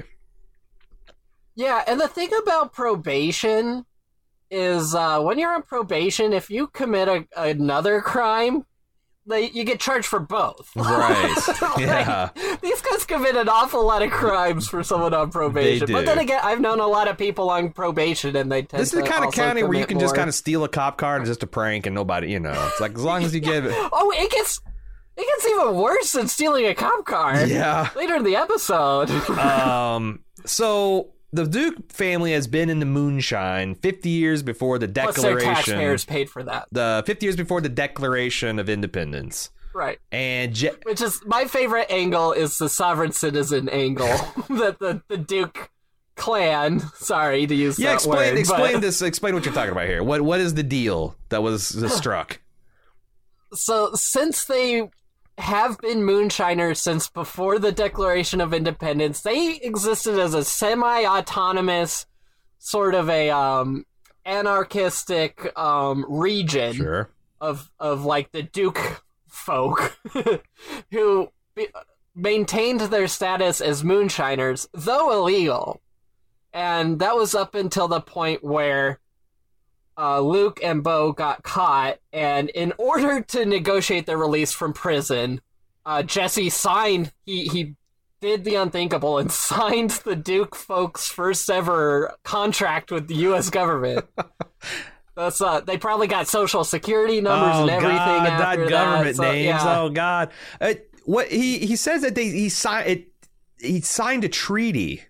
B: Yeah, and the thing about probation is uh, when you're on probation, if you commit a, another crime, they, you get charged for both.
C: Right.
B: Like,
C: Yeah.
B: These guys commit an awful lot of crimes for someone on probation.
C: They
B: But
C: do.
B: then again, I've known a lot of people on probation, and they tend
C: This is
B: to
C: the kind of
B: also
C: county where you
B: commit
C: can just
B: more.
C: kind of steal a cop car and just a prank and nobody, you know, it's like as long as you give it.
B: Oh, it gets it gets even worse than stealing a cop car.
C: Yeah.
B: Later in the episode.
C: Um. So the Duke family has been in the moonshine fifty years before the
B: Plus, their
C: Declaration.
B: taxpayers paid for that.
C: The fifty years before the Declaration of Independence,
B: Right.
C: and Je-
B: Which is my favorite angle is the sovereign citizen angle that the, the Duke clan. Sorry to use
C: yeah,
B: that
C: explain
B: word.
C: explain
B: but,
C: this. Explain what you're talking about here. What what is the deal that was struck?
B: So since they have been moonshiners since before the Declaration of Independence, they existed as a semi-autonomous sort of a um, anarchistic um, region.
C: Sure.
B: of of like the Duke folk who be, maintained their status as moonshiners, though illegal. And that was up until the point where uh, Luke and Bo got caught, and in order to negotiate their release from prison, uh, Jesse signed, he, he did the unthinkable and signed the Duke folks' first ever contract with the U S government. That's uh, they probably got social security numbers
C: oh
B: and everything
C: God,
B: after
C: not government
B: that. So,
C: names.
B: yeah.
C: Oh God. Uh, what he he says that they he signed it. He signed a treaty.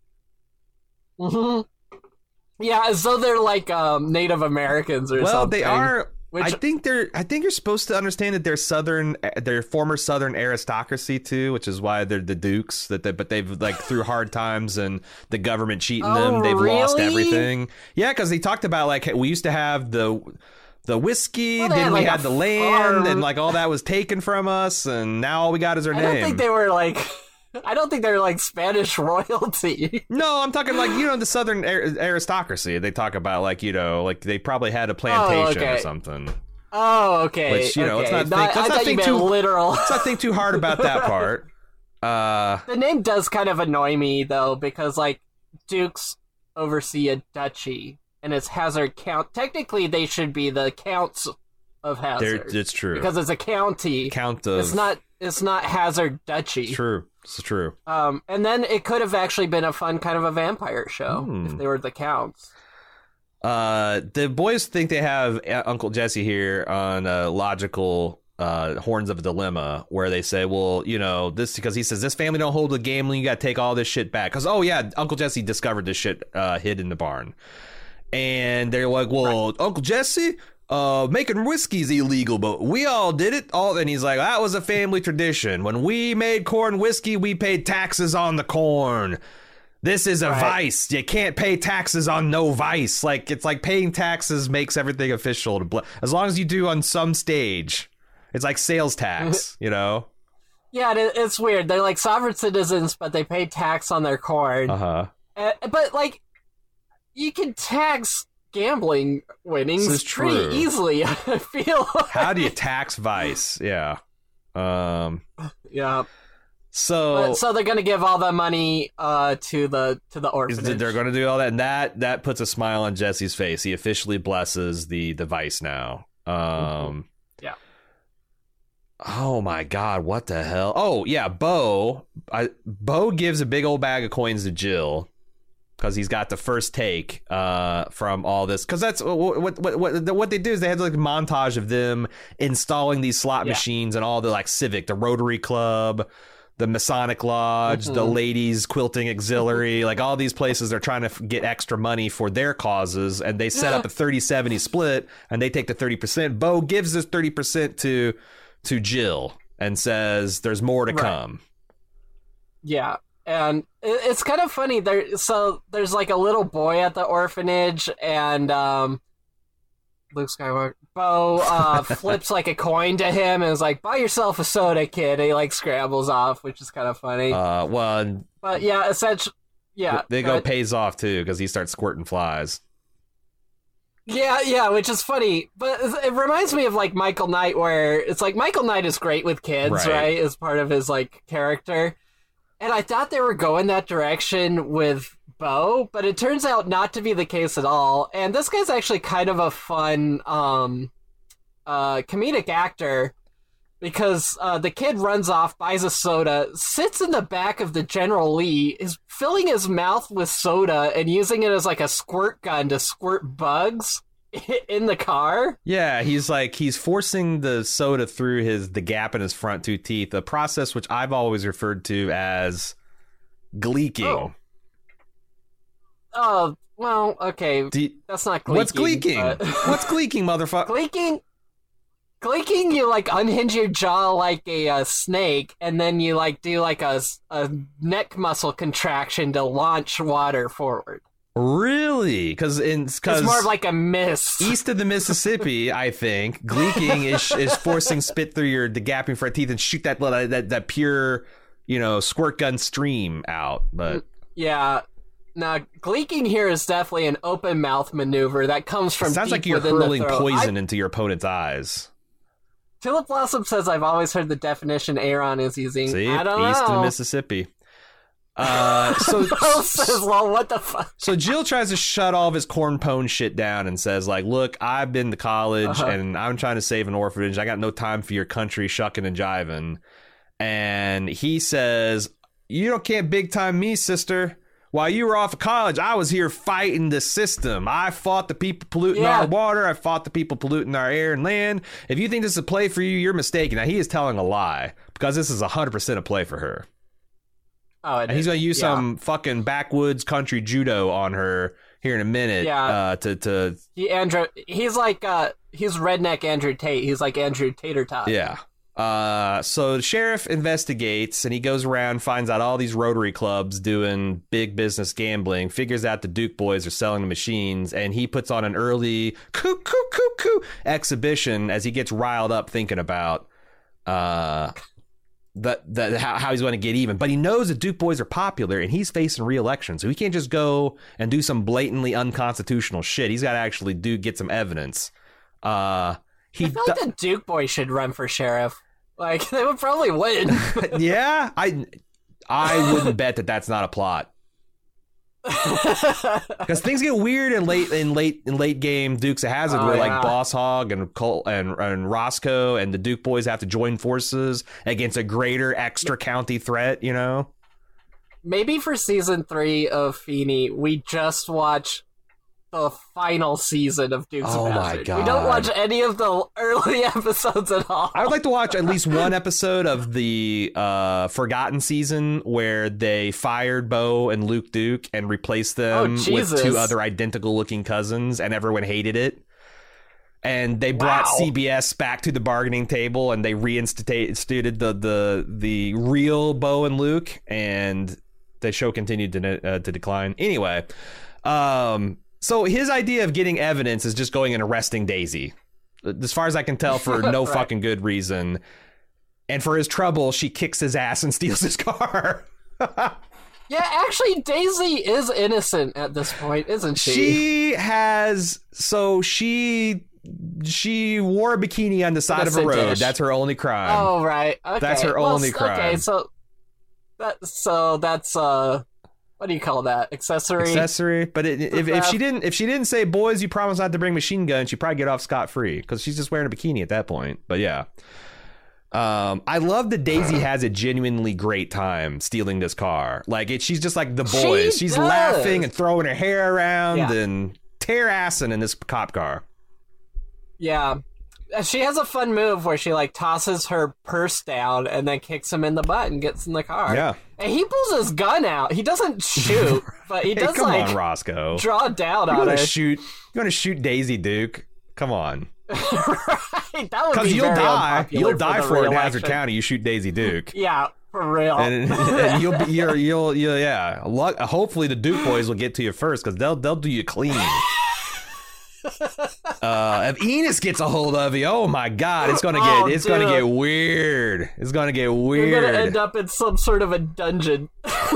B: hmm Yeah, as though they're like um, Native Americans or
C: Well,
B: something.
C: they are.
B: Which,
C: I think they're. I think you're supposed to understand that they're southern. They're former southern aristocracy too, which is why they're the dukes. That they, but they've like through hard times and the government cheating
B: Oh,
C: them. They've lost
B: really?
C: everything. Yeah, because they talked about like we used to have the the whiskey,
B: Well, they
C: then
B: had,
C: we
B: like,
C: had
B: a
C: the land,
B: farm.
C: and like all that was taken from us, and now all we got is our
B: I
C: name.
B: don't think they were like. I don't think they're like Spanish royalty.
C: No, I'm talking like, you know, the southern ar- aristocracy. They talk about like, you know, like they probably had a plantation or
B: okay.
C: something.
B: Oh, okay.
C: Which, you know,
B: okay.
C: let's not
B: No,
C: think-
B: I
C: let's not
B: thought you
C: think
B: meant
C: too-
B: literal.
C: Let's not think too hard about that part. Uh,
B: The name does kind of annoy me though, because like dukes oversee a duchy, and it's Hazard Count. Technically, they should be the counts of
C: there,
B: Hazard
C: it's true.
B: because it's a county.
C: Count of
B: It's not. It's not Hazard Duchy.
C: true. It's true.
B: Um, and then it could have actually been a fun kind of a vampire show
C: Hmm.
B: if they were the counts.
C: Uh, the boys think they have uh, Uncle Jesse here on a logical uh, horns of a dilemma where they say, well, you know, this because he says this family don't hold with gambling. You got to take all this shit back because, oh, yeah, Uncle Jesse discovered this shit uh, hid in the barn. And they're like, well, right. Uncle Jesse, uh, making whiskey's illegal, but we all did it. All and he's like, that was a family tradition. When we made corn whiskey, we paid taxes on the corn. This is a right. vice. You can't pay taxes on no vice. Like, it's like paying taxes makes everything official. To bl- as long as you do on some stage. It's like sales tax, you know?
B: Yeah, it's weird. They're like sovereign citizens, but they pay tax on their corn.
C: Uh-huh.
B: Uh, but, like, you can tax gambling winnings
C: this is
B: pretty
C: true.
B: easily, I feel like.
C: How do you tax vice? Yeah. Um.
B: Yeah.
C: So,
B: but, so they're gonna give all the money uh, to the to the orphanage.
C: They're gonna do all that, and that that puts a smile on Jesse's face. He officially blesses the the vice now. Um,
B: mm-hmm. Yeah.
C: Oh my God! What the hell? Oh yeah, Bo. I, Bo gives a big old bag of coins to Jill because he's got the first take uh, from all this. Because that's what what what what what they do is they have like a montage of them installing these slot
B: yeah.
C: machines and all the like Civic, the Rotary Club, the Masonic Lodge, mm-hmm. the Ladies Quilting Auxiliary, like all these places are trying to f- get extra money for their causes, and they set up a thirty seventy split, and they take the thirty percent. Bo gives this thirty percent to to Jill and says there's more to right. come.
B: Yeah, and it's kind of funny. There, so there's like a little boy at the orphanage, and um, Luke Skywalker. Bo uh, flips like a coin to him and is like, buy yourself a soda, kid. And he like scrambles off, which is kind of funny.
C: Uh, well,
B: but yeah, essentially, yeah.
C: They go pays off too because he starts squirting flies.
B: Yeah, yeah, which is funny. But it reminds me of like Michael Knight, where it's like Michael Knight is great with kids, right? right as part of his like character. And I thought they were going that direction with Bo, but it turns out not to be the case at all. And this guy's actually kind of a fun um, uh, comedic actor because uh, the kid runs off, buys a soda, sits in the back of the General Lee, is filling his mouth with soda and using it as like a squirt gun to squirt bugs in the car.
C: Yeah, he's like he's forcing the soda through his the gap in his front two teeth, a process which I've always referred to as gleeking.
B: Oh. Oh, well, okay. You, That's not gleeking.
C: What's gleeking?
B: But...
C: What's gleeking, motherfucker?
B: Gleeking? Gleeking, you, like, unhinge your jaw like a uh, snake, and then you, like, do, like, a, a neck muscle contraction to launch water forward.
C: Really? Because it's
B: more of like a mist.
C: East of the Mississippi, I think, gleeking is is forcing spit through your the gapping front teeth and shoot that that that pure, you know, squirt gun stream out. But
B: yeah. Now, gleeking here is definitely an open mouth maneuver that comes from. It
C: sounds
B: deep
C: like you're
B: within
C: hurling
B: the throat.
C: poison
B: I...
C: into your opponent's eyes.
B: Tulip Blossom says, "I've always heard the definition Aaron is using."
C: See,
B: I don't
C: east
B: know.
C: of the Mississippi. Uh, so
B: Bo says, "Well, what the fuck?"
C: So Jill tries to shut all of his corn pone shit down and says, "Like, look, I've been to college uh-huh. and I'm trying to save an orphanage. I got no time for your country shucking and jiving." And he says, "You don't can't big time me, sister. While you were off of college, I was here fighting the system. I fought the people polluting
B: yeah.
C: our water. I fought the people polluting our air and land. If you think this is a play for you, you're mistaken." Now, he is telling a lie because this is one hundred percent a play for her.
B: Oh,
C: and he's going to use yeah. some fucking backwoods country judo on her here in a minute.
B: Yeah.
C: Uh, to, to...
B: He, Andrew, he's like, uh, he's redneck Andrew Tate. He's like Andrew Tater Tot.
C: Yeah. Uh, so the sheriff investigates and he goes around, finds out all these Rotary clubs doing big business gambling, figures out the Duke boys are selling the machines, and he puts on an early coo coo coo coo exhibition as he gets riled up thinking about uh the, the how, how he's going to get even. But he knows the Duke boys are popular and he's facing re-election, so he can't just go and do some blatantly unconstitutional shit. He's got to actually do get some evidence. Uh He
B: I feel like the Duke boys should run for sheriff. Like, they would probably win.
C: Yeah, I I wouldn't bet that that's not a plot. Because things get weird in late in late in late game Dukes of Hazzard,
B: oh,
C: where
B: yeah.
C: like Boss Hogg and Col- and and Roscoe and the Duke boys have to join forces against a greater extra county threat. You know,
B: maybe for season three of Feeney, we just watch the final season of Dukes
C: oh
B: of
C: my
B: Hazzard.
C: God.
B: We don't watch any of the early episodes at all.
C: I would like to watch at least one episode of the uh, Forgotten season where they fired Bo and Luke Duke and replaced them
B: Oh,
C: with
B: Jesus.
C: two other identical looking cousins, and everyone hated it. and they brought
B: Wow.
C: C B S back to the bargaining table, and they reinstituted the the the real Bo and Luke, and the show continued to uh, to decline. Anyway, um, so his idea of getting evidence is just going and arresting Daisy, as far as I can tell, for no
B: Right.
C: fucking good reason. And for his trouble, she kicks his ass and steals his car.
B: Yeah, actually, Daisy is innocent at this point, isn't she?
C: She has so she she wore a bikini on the side of a
B: Innocent-ish.
C: road. That's her only crime.
B: Oh, right. Okay.
C: That's her
B: Well,
C: only
B: s-
C: crime.
B: Okay, so that so that's uh, what do you call that? Accessory.
C: Accessory, but it, if, if she didn't if she didn't say, "Boys, you promise not to bring machine guns," she'd probably get off scot free because she's just wearing a bikini at that point. But yeah. Um, I love that Daisy has a genuinely great time stealing this car. Like it, she's just like the
B: She
C: boys. she's
B: does.
C: laughing and throwing her hair around
B: Yeah.
C: and tear assing in this cop car.
B: Yeah. Uh, She has a fun move where she like tosses her purse down and then kicks him in the butt and gets in the car.
C: Yeah.
B: And he pulls his gun out. He doesn't shoot, but he
C: Hey,
B: does
C: come
B: like
C: on, Roscoe.
B: draw down
C: You're
B: on
C: gonna
B: her.
C: shoot. You're gonna shoot Daisy Duke. Come on,
B: Right, that would
C: because
B: be
C: you'll
B: very
C: die.
B: unpopular
C: You'll die
B: the
C: for it in Hazard
B: re-election.
C: County. You shoot Daisy Duke.
B: Yeah, for real.
C: And, and you'll be you're, you'll you'll yeah. Luck, hopefully the Duke boys will get to you first because they'll they'll do you clean. uh, if Enos gets a hold of you, oh my god, it's gonna get
B: Oh,
C: it's gonna
B: dude.
C: get weird. It's gonna get
B: You're
C: weird.
B: gonna end up in some sort of a dungeon.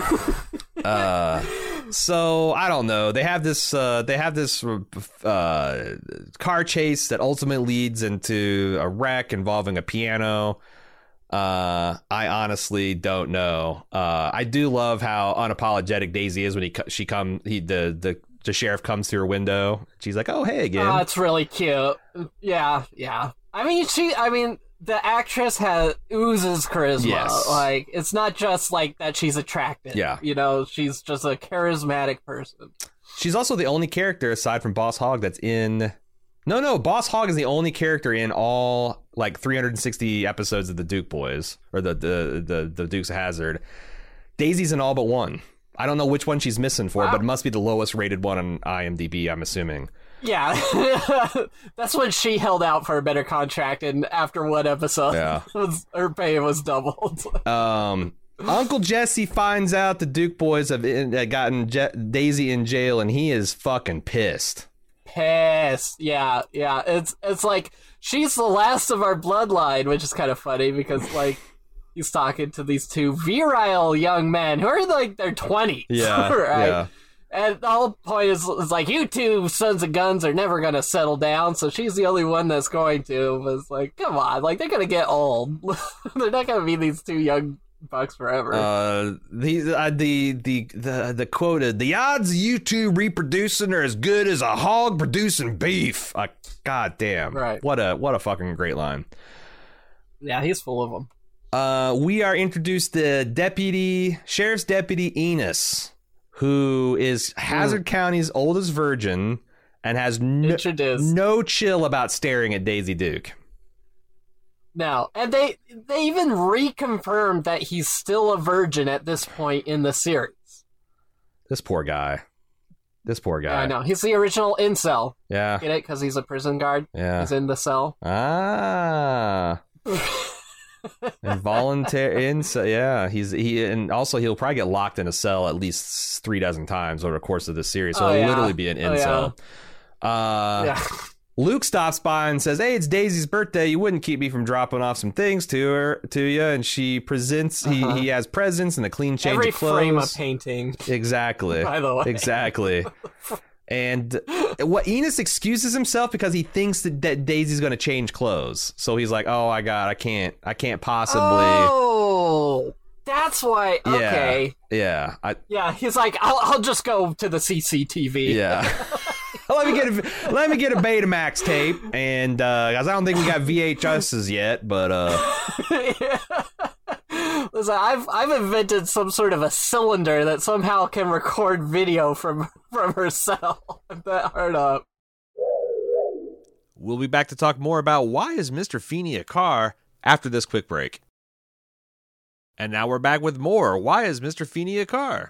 C: Uh, so I don't know. They have this. Uh, they have this uh, car chase that ultimately leads into a wreck involving a piano. Uh, I honestly don't know. Uh, I do love how unapologetic Daisy is when he co- she come he the the the sheriff comes through her window. She's like, "Oh, hey again."
B: Oh, it's really cute. Yeah, yeah. I mean, she. I mean, the actress has oozes charisma.
C: Yes.
B: Like, it's not just like that she's attractive.
C: Yeah.
B: You know, she's just a charismatic person.
C: She's also the only character aside from Boss Hogg that's in. No, no, Boss Hogg is the only character in all like three hundred sixty episodes of the Duke Boys or the the the, the Dukes of Hazzard. Daisy's in all but one. I don't know which one she's missing for,
B: Wow.
C: but it must be the lowest rated one on IMDb, I'm assuming.
B: Yeah. That's when she held out for a better contract, and after one episode,
C: Yeah.
B: was, her pay was doubled.
C: Um, Uncle Jesse finds out the Duke Boys have in, uh, gotten Je- Daisy in jail, and he is fucking pissed.
B: Pissed. Yeah, yeah. It's it's like she's the last of our bloodline, which is kind of funny because like he's talking to these two virile young men who are like they're twenties.
C: Yeah,
B: right.
C: yeah.
B: And the whole point is, is like you two sons of guns are never gonna settle down, so she's the only one that's going to. But it's like, come on, like they're gonna get old. They're not gonna be these two young bucks forever.
C: Uh, the uh, the the the the quote: "The odds of you two reproducing are as good as a hog producing beef." Like, god damn!
B: Right.
C: What a what a fucking great line.
B: yeah, he's full of them.
C: Uh, we are introduced to Deputy Sheriff's Deputy Enos, who is Hazard County's oldest virgin and has no,
B: Introduced.
C: no chill about staring at Daisy Duke.
B: No, and they they even reconfirmed that he's still a virgin at this point in the series.
C: This poor guy. This poor guy.
B: I know he's the original incel.
C: Yeah.
B: Get it? Because he's a prison guard.
C: Yeah.
B: He's in the cell.
C: Ah. Involuntary in yeah he's he and also he'll probably get locked in a cell at least three dozen times over the course of this series, so
B: Oh,
C: he'll
B: yeah.
C: literally be an
B: Oh,
C: incel. uh
B: yeah.
C: Luke stops by and says, "Hey, it's Daisy's birthday. You wouldn't keep me from dropping off some things to her to you." And she presents
B: Uh-huh.
C: he he has presents and a clean change
B: Every
C: of clothes.
B: frame of painting.
C: Exactly.
B: By the way.
C: Exactly. And what Enos excuses himself because he thinks that, that Daisy's going to change clothes. So he's like, "Oh my god, I can't, I can't possibly."
B: Oh, that's why. Okay.
C: Yeah. I,
B: Yeah, he's like, I'll I'll just go to the C C T V.
C: yeah. let me get a let me get a Betamax tape, and uh, guys, I don't think we got V H S's yet, but uh,
B: Listen, I've I've invented some sort of a cylinder that somehow can record video from from her cell. That hard up.
C: we'll be back to talk more about why is Mister Feeney a car after this quick break. And now we're back with more. Why is Mister Feeney a car?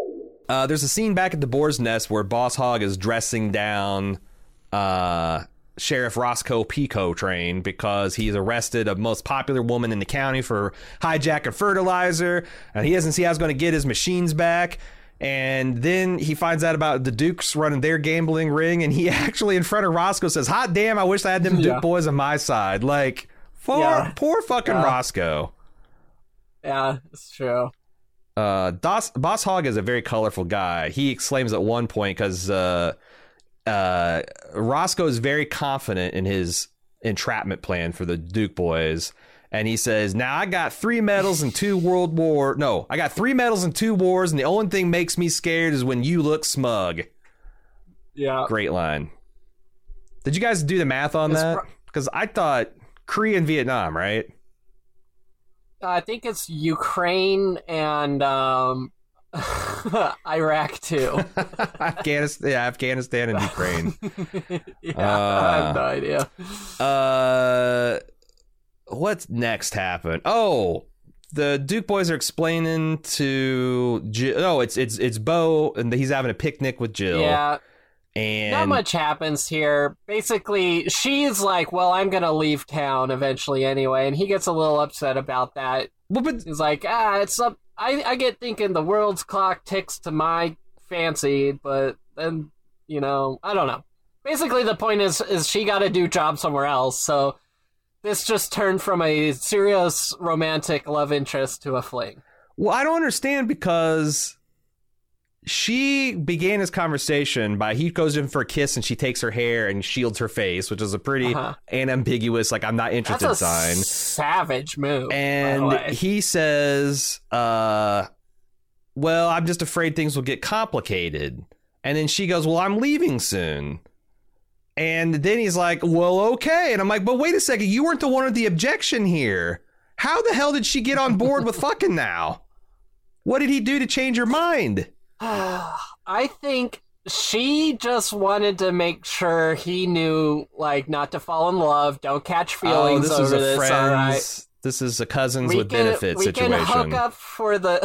C: Uh, there's a scene back at the Boar's Nest where Boss Hogg is dressing down uh, Sheriff Roscoe Pico train because he's arrested a most popular woman in the county for hijacking fertilizer, and he doesn't see how he's going to get his machines back. And then he finds out about the Dukes running their gambling ring, and he actually in front of Roscoe says, hot damn, I wish I had them
B: Yeah.
C: Duke boys on my side. Like, poor,
B: Yeah.
C: poor fucking
B: Yeah.
C: Roscoe.
B: Yeah, it's true.
C: Uh, Dos, Boss Hogg is a very colorful guy. He exclaims at one point because uh, uh, Roscoe is very confident in his entrapment plan for the Duke boys. And he says, now I got three medals and two world war. No, I got three medals and two wars. And the only thing makes me scared is when you look smug.
B: Yeah.
C: Great line. Did you guys do the math on
B: It's
C: that?
B: pro-
C: Because I thought Korea and Vietnam, right?
B: I think it's Ukraine and um, Iraq too.
C: Afghanistan, yeah, Afghanistan and Ukraine.
B: yeah, I have no idea.
C: Uh, what's next happen? Oh, the Duke boys are explaining to Jill. No, it's it's it's Bo, and he's having a picnic with Jill.
B: Yeah,
C: and
B: not much happens here. Basically, she's like, "Well, I'm gonna leave town eventually anyway," and he gets a little upset about that.
C: Well, but
B: He's like, "Ah, it's up." I I get thinking the world's clock ticks to my fancy, but then you know, I don't know. Basically, the point is is she got to do job somewhere else. So this just turned from a serious romantic love interest to a fling.
C: well, I don't understand because she began this conversation by he goes in for a kiss and she takes her hair and shields her face, which is a pretty
B: Uh-huh.
C: unambiguous, like I'm not interested
B: That's a
C: sign.
B: savage move. by the
C: And
B: way.
C: he says, uh, well, I'm just afraid things will get complicated. And then she goes, well, I'm leaving soon. And then he's like, well, okay. And I'm like, but wait a second, you weren't the one with the objection here. How the hell did she get on board with fucking now? What did he do to change her mind?
B: I think she just wanted to make sure he knew, like, not to fall in love, don't catch
C: Oh,
B: feelings
C: this
B: over
C: is a
B: this.
C: friends.
B: All right.
C: This is a cousins
B: We
C: with
B: can,
C: benefit
B: we
C: situation.
B: can hook up for the.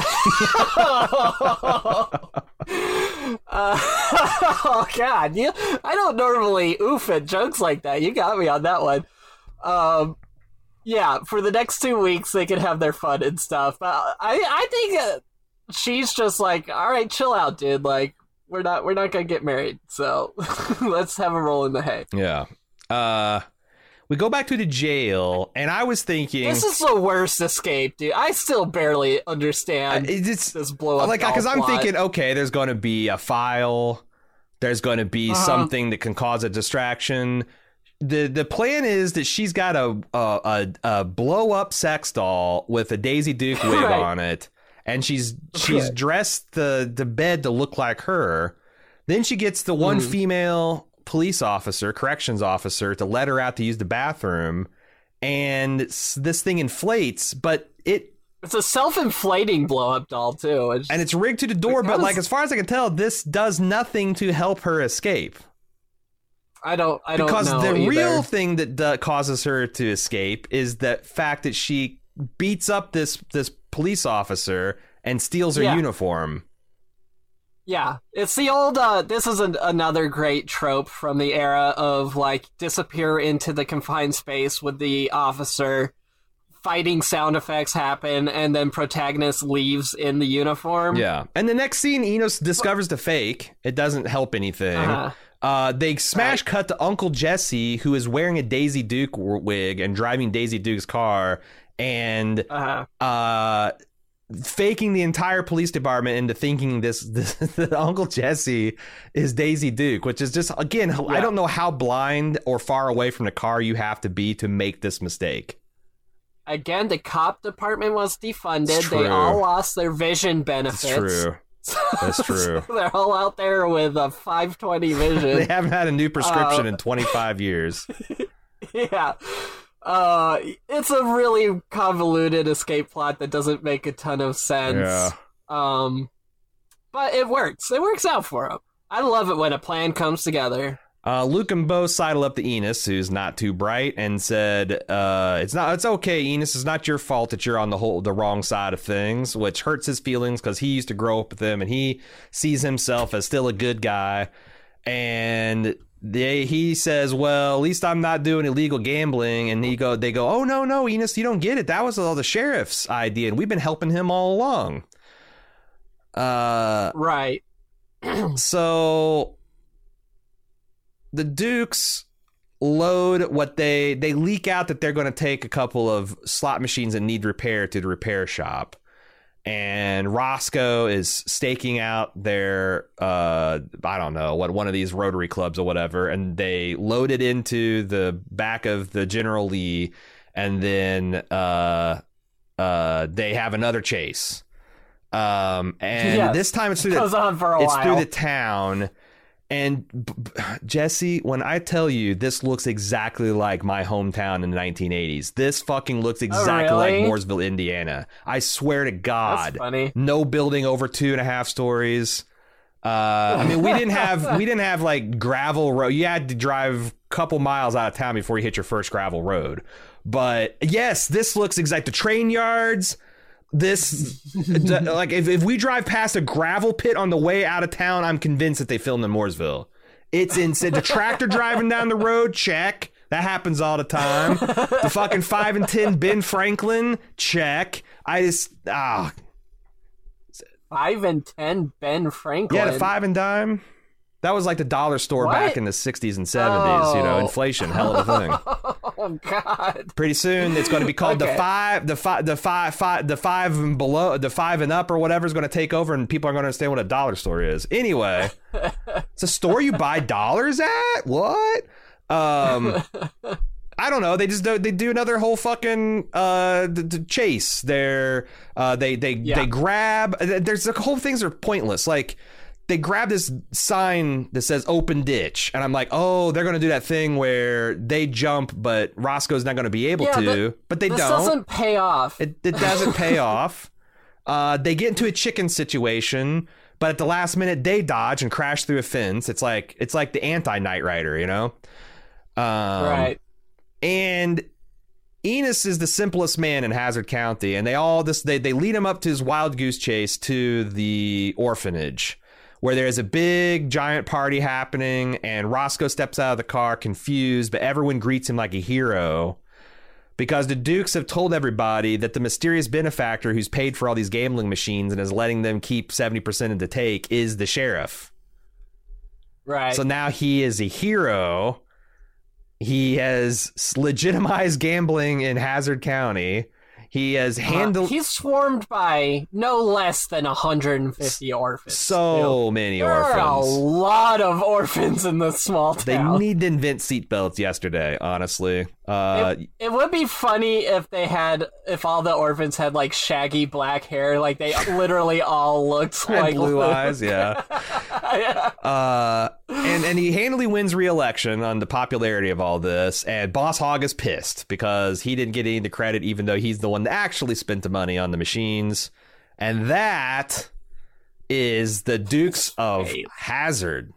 B: uh, oh God! You, I don't normally oof at jokes like that. You got me on that one. Um, yeah, for the next two weeks they can have their fun and stuff. But I, I think uh, she's just like, all right, chill out, dude. Like, we're not, we're not gonna get married, so let's have a roll in the hay.
C: Yeah. Uh, we go back to the jail, and I was thinking,
B: This is the worst escape, dude. I still barely understand
C: it's
B: this blow up.
C: like because I'm thinking, okay, there's going to be a file, there's going to be
B: Uh-huh.
C: something that can cause a distraction. the The plan is that she's got a a, a, a blow up sex doll with a Daisy Duke wig
B: Right.
C: on it, and she's she's
B: Right.
C: dressed the the bed to look like her. Then she gets the one
B: Mhm.
C: female police officer, corrections officer, to let her out to use the bathroom, and s- this thing inflates, but it
B: It's a self-inflating blow-up doll too. It's,
C: and it's rigged to the door,
B: Like,
C: but
B: how
C: like
B: does-
C: as far as I can tell, this does nothing to help her escape.
B: I don't. I don't
C: Because
B: know
C: the
B: either.
C: real thing that uh, causes her to escape is the fact that she beats up this this police officer and steals her
B: Yeah.
C: uniform.
B: Yeah, it's the old. Uh, this is an, another great trope from the era of like disappear into the confined space with the officer. Fighting sound effects happen, and then protagonist leaves in the uniform.
C: Yeah, and the next scene, Enos discovers the fake. It doesn't help anything.
B: Uh-huh.
C: Uh, they smash
B: Right.
C: cut to Uncle Jesse, who is wearing a Daisy Duke w- wig and driving Daisy Duke's car, and
B: Uh-huh.
C: uh, faking the entire police department into thinking this, this that Uncle Jesse is Daisy Duke, which is just, again, I
B: Yeah.
C: don't know how blind or far away from the car you have to be to make this mistake.
B: Again, the cop department was defunded.
C: It's
B: They
C: true.
B: all lost their vision benefits.
C: That's true. That's true.
B: So they're all out there with a five twenty
C: They
B: vision.
C: haven't had a new prescription
B: Uh,
C: in twenty-five years.
B: Yeah. Uh, it's a really convoluted escape plot that doesn't make a ton of sense.
C: Yeah.
B: Um, but it works. It works out for them. I love it when a plan comes together.
C: Uh, Luke and Bo sidle up to Enos, who's not too bright, and said, uh, "It's not. It's okay, Enos. It's not your fault that you're on the whole the wrong side of things," which hurts his feelings because he used to grow up with them and he sees himself as still a good guy. And they he says, well, at least I'm not doing illegal gambling. And he go, they go, oh, no, no, Enos, you don't get it. That was all the sheriff's idea. And we've been helping him all along. Uh,
B: right.
C: So the Dukes load what they they leak out that they're going to take a couple of slot machines that need repair to the repair shop. And Roscoe is staking out their, uh, I don't know, what one of these Rotary clubs or whatever. And they load it into the back of the General Lee. And then uh, uh, they have another chase. Um, and
B: yes,
C: this time it's through,
B: it goes
C: the,
B: on for a
C: it's
B: while.
C: through the town. And b- b- Jesse, when I tell you this looks exactly like my hometown in the nineteen eighties, this fucking looks exactly
B: oh, really?
C: like Mooresville, Indiana. I swear to God.
B: That's funny.
C: No building over two and a half stories. Uh, I mean, we didn't have we didn't have like gravel road. You had to drive a couple miles out of town before you hit your first gravel road. But yes, this looks exact. The train yards. This like if, if we drive past a gravel pit on the way out of town, I'm convinced that they filmed in Mooresville. It's insane. The tractor driving down the road, check. That happens all the time. The fucking five and ten Ben Franklin, check. I just ah
B: Five and ten Ben Franklin.
C: yeah, the five and dime. That was like the dollar store
B: What?
C: back in the sixties and seventies. You know,
B: Oh.
C: inflation, hell of a thing.
B: Oh God.
C: Pretty soon it's going to be called
B: Okay.
C: the five, the five, the five, five, the five and below, the five and up or whatever is going to take over, and people are going to understand what a dollar store is. Anyway, it's a store you buy dollars at. What? Um, I don't know. They just do, they do another whole fucking uh the, the chase. They're uh they they
B: Yeah.
C: they grab. There's the whole things are pointless. Like. They grab this sign that says open ditch. And I'm like, oh, they're going to do that thing where they jump, but Roscoe's not going to be able
B: Yeah,
C: to.
B: th-
C: but they
B: this
C: don't.
B: doesn't pay off.
C: It, it doesn't pay off. Uh, they get into a chicken situation, but at the last minute, they dodge and crash through a fence. It's like it's like the anti-Knight Rider, you know? Um,
B: right.
C: And Enos is the simplest man in Hazard County. And they all this they, they lead him up to his wild goose chase to the orphanage, where there's a big giant party happening, and Roscoe steps out of the car confused, but everyone greets him like a hero because the Dukes have told everybody that the mysterious benefactor who's paid for all these gambling machines and is letting them keep seventy percent of the take is the sheriff.
B: Right.
C: So now he is a hero. He has legitimized gambling in Hazard County. He has handled...
B: Uh, he's swarmed by no less than one hundred fifty orphans.
C: So
B: too.
C: many
B: There are a
C: orphans.
B: lot of orphans in this small
C: They
B: town.
C: need to invent seatbelts yesterday, honestly. Uh,
B: It, it would be funny if they had, if all the orphans had like shaggy black hair, like they literally all looked
C: and
B: like
C: blue
B: Luke.
C: eyes, yeah.
B: Yeah.
C: Uh, and, and he handily wins re-election on the popularity of all this. And Boss Hogg is pissed because he didn't get any of the credit, even though he's the one that actually spent the money on the machines. And that is the Dukes of Hazard.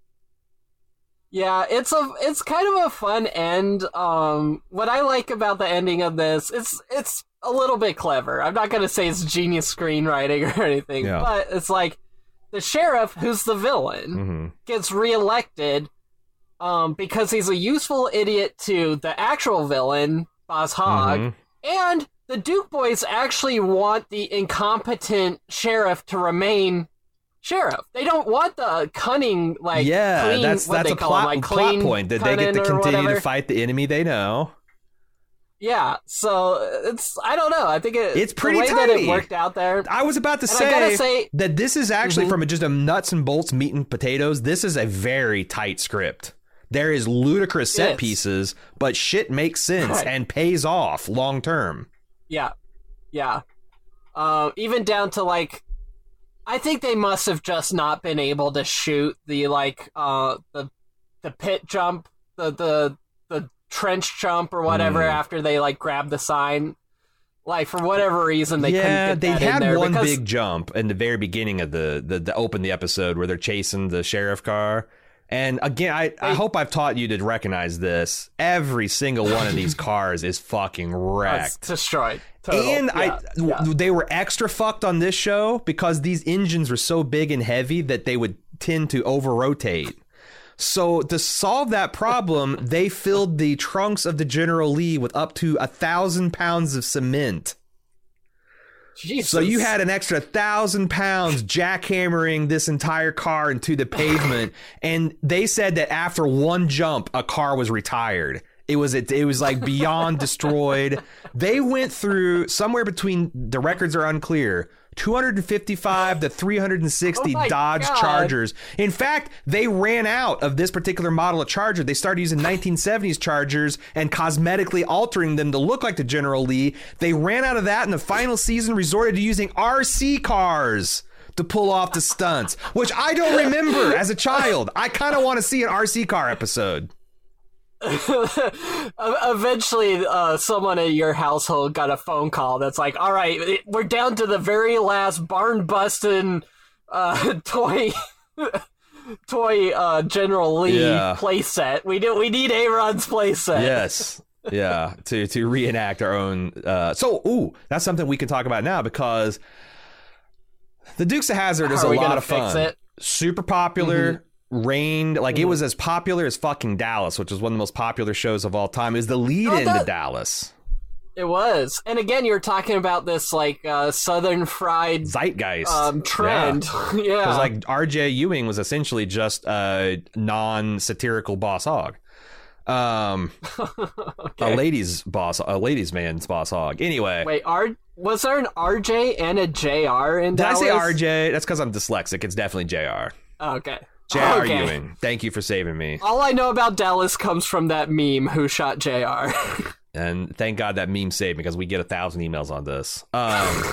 B: Yeah, it's a it's kind of a fun end. Um, what I like about the ending of this, it's it's a little bit clever. I'm not gonna say it's genius screenwriting or anything,
C: Yeah.
B: but it's like the sheriff, who's the villain,
C: Mm-hmm.
B: gets reelected um, because he's a useful idiot to the actual villain, Boss Hogg,
C: Mhm.
B: and the Duke boys actually want the incompetent sheriff to remain sheriff. They don't want the cunning, like
C: yeah,
B: clean,
C: that's
B: what
C: that's
B: they
C: a
B: call
C: plot,
B: him, like
C: plot
B: clean
C: point that they get to
B: cunning or
C: continue
B: whatever.
C: to fight the enemy they know.
B: Yeah, so it's I don't know. I think it,
C: It's pretty
B: the way that
C: tidy.
B: it worked out there.
C: I was about to
B: And I
C: say,
B: gotta say-
C: that this is actually
B: Mhm.
C: from a, just a nuts and bolts meat and potatoes. This is a very tight script. There is ludicrous set
B: Yes.
C: pieces, but shit makes sense
B: Right.
C: and pays off long term.
B: Yeah, yeah. Uh, even down to like, I think they must have just not been able to shoot the like uh the the pit jump, the the the trench jump or whatever
C: Mm.
B: after they like grabbed the sign. Like for whatever reason they
C: yeah,
B: couldn't get
C: they
B: that in
C: had
B: there
C: one
B: because,
C: big jump in the very beginning of the the, the open the episode where they're chasing the sheriff car. And again, I, I
B: They-
C: hope I've taught you to recognize this. Every single one of these cars is fucking
B: uh,
C: wrecked.
B: destroyed. Total.
C: And
B: Yeah,
C: I,
B: yeah.
C: w- they were extra fucked on this show because these engines were so big and heavy that they would tend to over rotate. So to solve that problem, they filled the trunks of the General Lee with up to a thousand pounds of cement.
B: Jesus.
C: So you had an extra thousand pounds jackhammering this entire car into the pavement, and they said that after one jump, a car was retired. It was it, it was like beyond destroyed. They went through somewhere between, the records are unclear, two hundred fifty-five to three hundred sixty
B: Oh
C: Dodge
B: God.
C: Chargers. In fact, they ran out of this particular model of Charger. They started using nineteen seventies Chargers and cosmetically altering them to look like the General Lee. They ran out of that in the final season, resorted to using R C cars to pull off the stunts, which I don't remember as a child. I kind of want to see an R C car episode.
B: Eventually, uh, someone in your household got a phone call that's like, all right, it, we're down to the very last barn-busting uh, toy toy uh, General Lee
C: Yeah.
B: playset. We, do, we need A-Rod's playset.
C: Yes. Yeah, to to reenact our own. Uh, so, ooh, that's something we can talk about now, because the Dukes of Hazzard is
B: How
C: a
B: are we
C: lot
B: gonna
C: of fun.
B: fix it?
C: Super popular. Reigned like it was as popular as fucking Dallas, which was one of the most popular shows of all time. It was the lead
B: Oh,
C: into
B: that-
C: Dallas.
B: It was. And again, you're talking about this, like, uh, Southern fried
C: Zeitgeist
B: um, trend. Yeah.
C: Because like R J Ewing was essentially just a non-satirical boss hog. Um,
B: Okay.
C: a ladies boss, a ladies man's boss hog. Anyway,
B: Wait, R- was there an R J and a J R in
C: did
B: Dallas?
C: I say R J? That's because I'm dyslexic. It's definitely J R.
B: Oh, okay.
C: J R
B: Okay.
C: Ewing. Thank you for saving me.
B: All I know about Dallas comes from that meme, Who Shot J R?
C: And thank God that meme saved me, because we get a thousand emails on this. Um,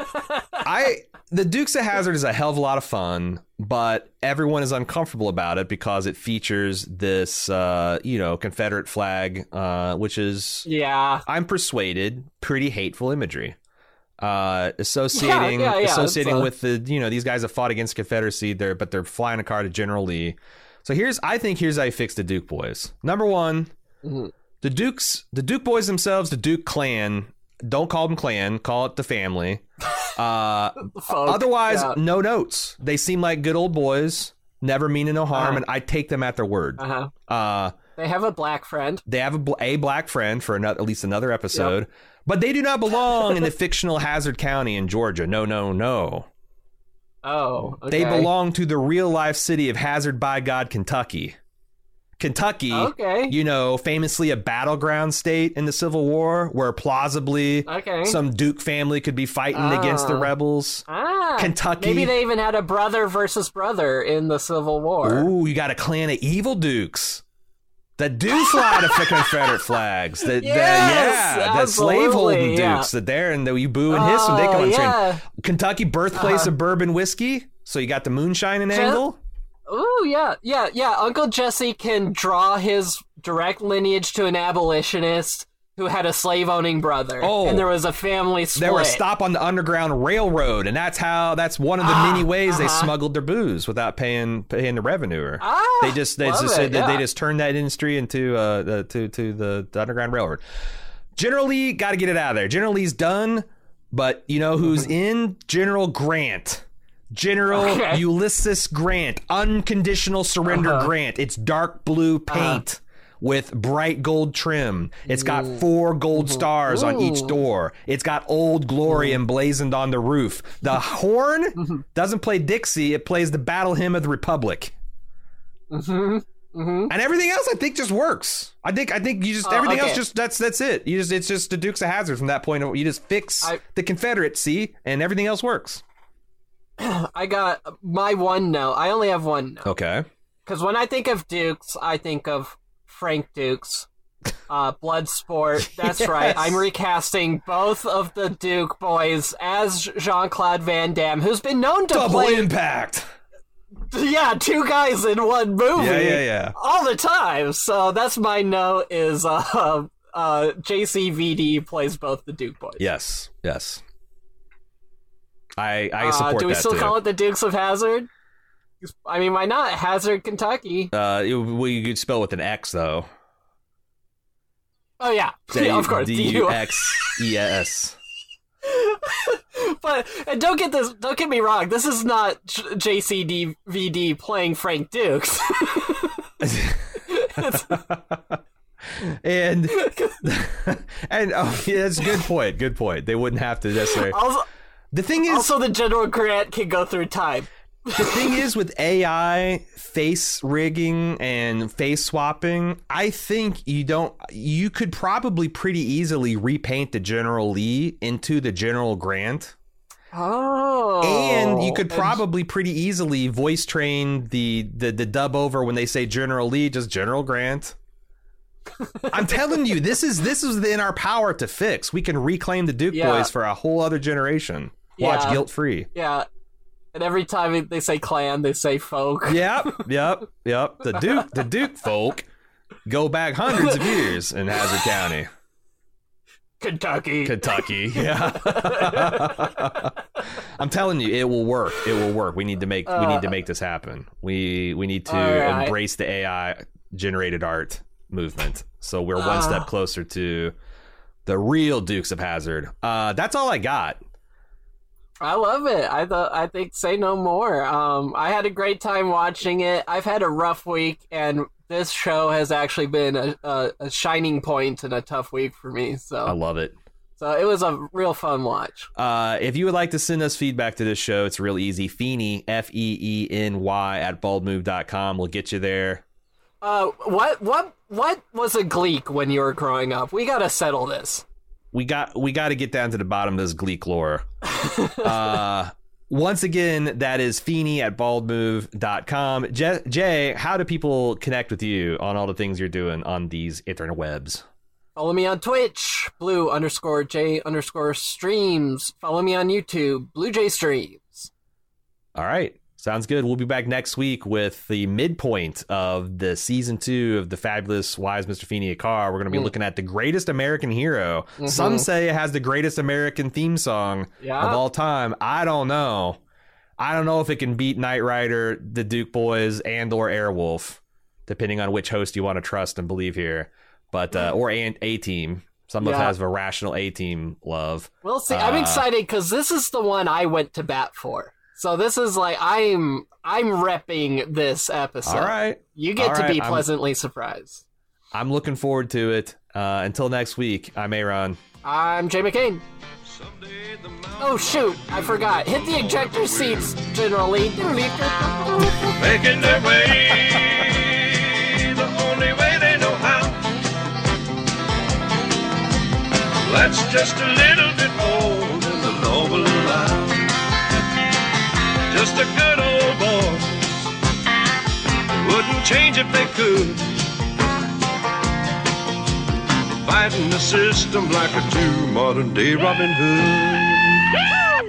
C: I the Dukes of Hazzard is a hell of a lot of fun, but everyone is uncomfortable about it because it features this, uh, you know, Confederate flag, uh, which is,
B: Yeah.
C: I'm persuaded, pretty hateful imagery. Uh, associating
B: Yeah, yeah, yeah,
C: associating
B: it's, uh,
C: with the, you know, these guys that fought against Confederacy, there, but they're flying a car to General Lee. So here's, I think here's how you fix the Duke boys. Number one,
B: Mm-hmm.
C: the Dukes, the Duke boys themselves, the Duke clan. Don't call them clan, call it the family. Uh,
B: Folk,
C: otherwise,
B: yeah.
C: no notes. They seem like good old boys, never meaning no harm,
B: Uh-huh.
C: and I take them at their word.
B: Uh-huh.
C: Uh,
B: They have a black friend.
C: they have a, bl- a black friend for another, at least another episode, but they do not belong in the fictional Hazard County in Georgia. No, no, no.
B: Oh, okay.
C: They belong to the real life city of Hazard by God, Kentucky. Kentucky,
B: Okay.
C: you know, famously a battleground state in the Civil War, where plausibly
B: Okay.
C: some Duke family could be fighting
B: Ah.
C: against the rebels.
B: Ah,
C: Kentucky.
B: Maybe they even had a brother versus brother in the Civil War.
C: Ooh, you got a clan of evil Dukes that do fly the Confederate flags. That,
B: Yes,
C: that yeah, the slaveholding
B: absolutely, yeah.
C: Dukes that there, and you boo and hiss when they come
B: Oh,
C: on screen.
B: yeah.
C: Kentucky, birthplace
B: Uh-huh.
C: of bourbon whiskey. So you got the moonshining
B: Je-
C: angle.
B: Ooh, yeah, yeah, yeah. Uncle Jesse can draw his direct lineage to an abolitionist who had a slave-owning brother.
C: Oh.
B: And there was a family split.
C: They were a stop on the Underground Railroad, and that's how. That's one of the
B: Ah,
C: many ways they
B: uh-huh.
C: smuggled their booze without paying paying the revenue.
B: Ah,
C: they just they
B: love
C: just
B: it,
C: said that they
B: yeah.
C: just turned that industry into uh the, to to the, the Underground Railroad. General Lee, got to get it out of there. General Lee's done, but you know who's in? General Grant. General
B: Okay.
C: Ulysses Grant, unconditional surrender
B: Uh-huh.
C: Grant. It's dark blue paint with bright gold trim. It's got four gold stars on each
B: Ooh.
C: door. It's got Old Glory emblazoned on the roof. The horn doesn't play Dixie, it plays the Battle Hymn of the Republic.
B: Mm-hmm. Mm-hmm.
C: And everything else I think just works. I think I think you just
B: Oh,
C: everything else
B: okay.
C: just that's that's it. You just it's just the Dukes of Hazzard from that point on. You just fix
B: I-
C: the Confederacy and everything else works.
B: I got my one note. I only have one note.
C: Okay.
B: Because when I think of Dukes, I think of Frank Dukes. Uh, Bloodsport. That's
C: Yes.
B: right. I'm recasting both of the Duke boys as Jean-Claude Van Damme, who's been known to
C: Double
B: play
C: impact.
B: yeah, two guys in one movie
C: Yeah, yeah, yeah.
B: all the time. So that's my note is uh, uh, J C V D plays both the Duke boys.
C: Yes. Yes. I I
B: Uh,
C: support
B: do we
C: that
B: still
C: too.
B: call it the Dukes of Hazzard? I mean, why not? Hazard, Kentucky.
C: Uh, it, well, you could spell with an X though.
B: Oh yeah, yeah, of course.
C: D U X E S.
B: But and don't get this. Don't get me wrong. This is not J C D V D playing Frank Dukes.
C: and and oh yeah, that's a good point. Good point. They wouldn't have to necessarily.
B: Also,
C: the thing is,
B: also the General Grant can go through time.
C: The thing is with A I face rigging and face swapping, I think you don't. You could probably pretty easily repaint the General Lee into the General Grant.
B: Oh,
C: and you could probably pretty easily voice train the, the the dub over when they say General Lee, just General Grant. I'm telling you, this is this is in our power to fix. We can reclaim the Duke
B: yeah.
C: boys for a whole other generation. Watch
B: yeah.
C: guilt free.
B: Yeah, and every time they say clan, they say folk.
C: Yep, yep, yep. The Duke, the Duke folk go back hundreds of years in Hazard County.
B: Kentucky.
C: Kentucky, yeah. I'm telling you, it will work. It will work. We need to make uh, we need to make this happen. We we need to right. embrace the A I generated art movement. So we're one uh, step closer to the real Dukes of Hazzard. Uh, that's all I got.
B: I love it. I thought I think say no more. Um, I had a great time watching it. I've had a rough week, and this show has actually been a, a, a shining point in a tough week for me. So
C: I love it.
B: So it was a real fun watch.
C: Uh, if you would like to send us feedback to this show, it's real easy. Feeny, F E E N Y, at bald move dot com. We'll get you there.
B: Uh, what what what was a Gleek when you were growing up? We gotta settle this.
C: We got we got to get down to the bottom of this Gleek lore. uh, once again, that is Feeny at bald move dot com. Jay, Jay, how do people connect with you on all the things you're doing on these interwebs?
B: Follow me on Twitch, blue underscore J underscore streams. Follow me on YouTube, Blue J Streams.
C: All right. Sounds good. We'll be back next week with the midpoint of the season two of the fabulous Why Is Mister Feeney a Car. We're going to be mm. looking at the greatest American hero. Mm-hmm. Some say it has the greatest American theme song yeah. of all time. I don't know. I don't know if it can beat Knight Rider, the Duke Boys, and or Airwolf, depending on which host you want to trust and believe here. But uh, or A, A-Team. Some of us
B: yeah.
C: has a rational A-Team love.
B: We'll see.
C: Uh,
B: I'm excited because this is the one I went to bat for. So this is like I'm I'm repping this episode.
C: All right.
B: You get
C: All
B: to
C: right.
B: be pleasantly
C: I'm,
B: surprised.
C: I'm looking forward to it. Uh, until next week, I'm Aaron.
B: I'm Jay McCain. Oh shoot, I forgot. Hit the ejector seats, General Lee.
A: Making their way the only way they know how. That's just a little bit more than the law will allow. Just a good old boy. Wouldn't change if they could. Fighting the system like a true modern day Robin Hood.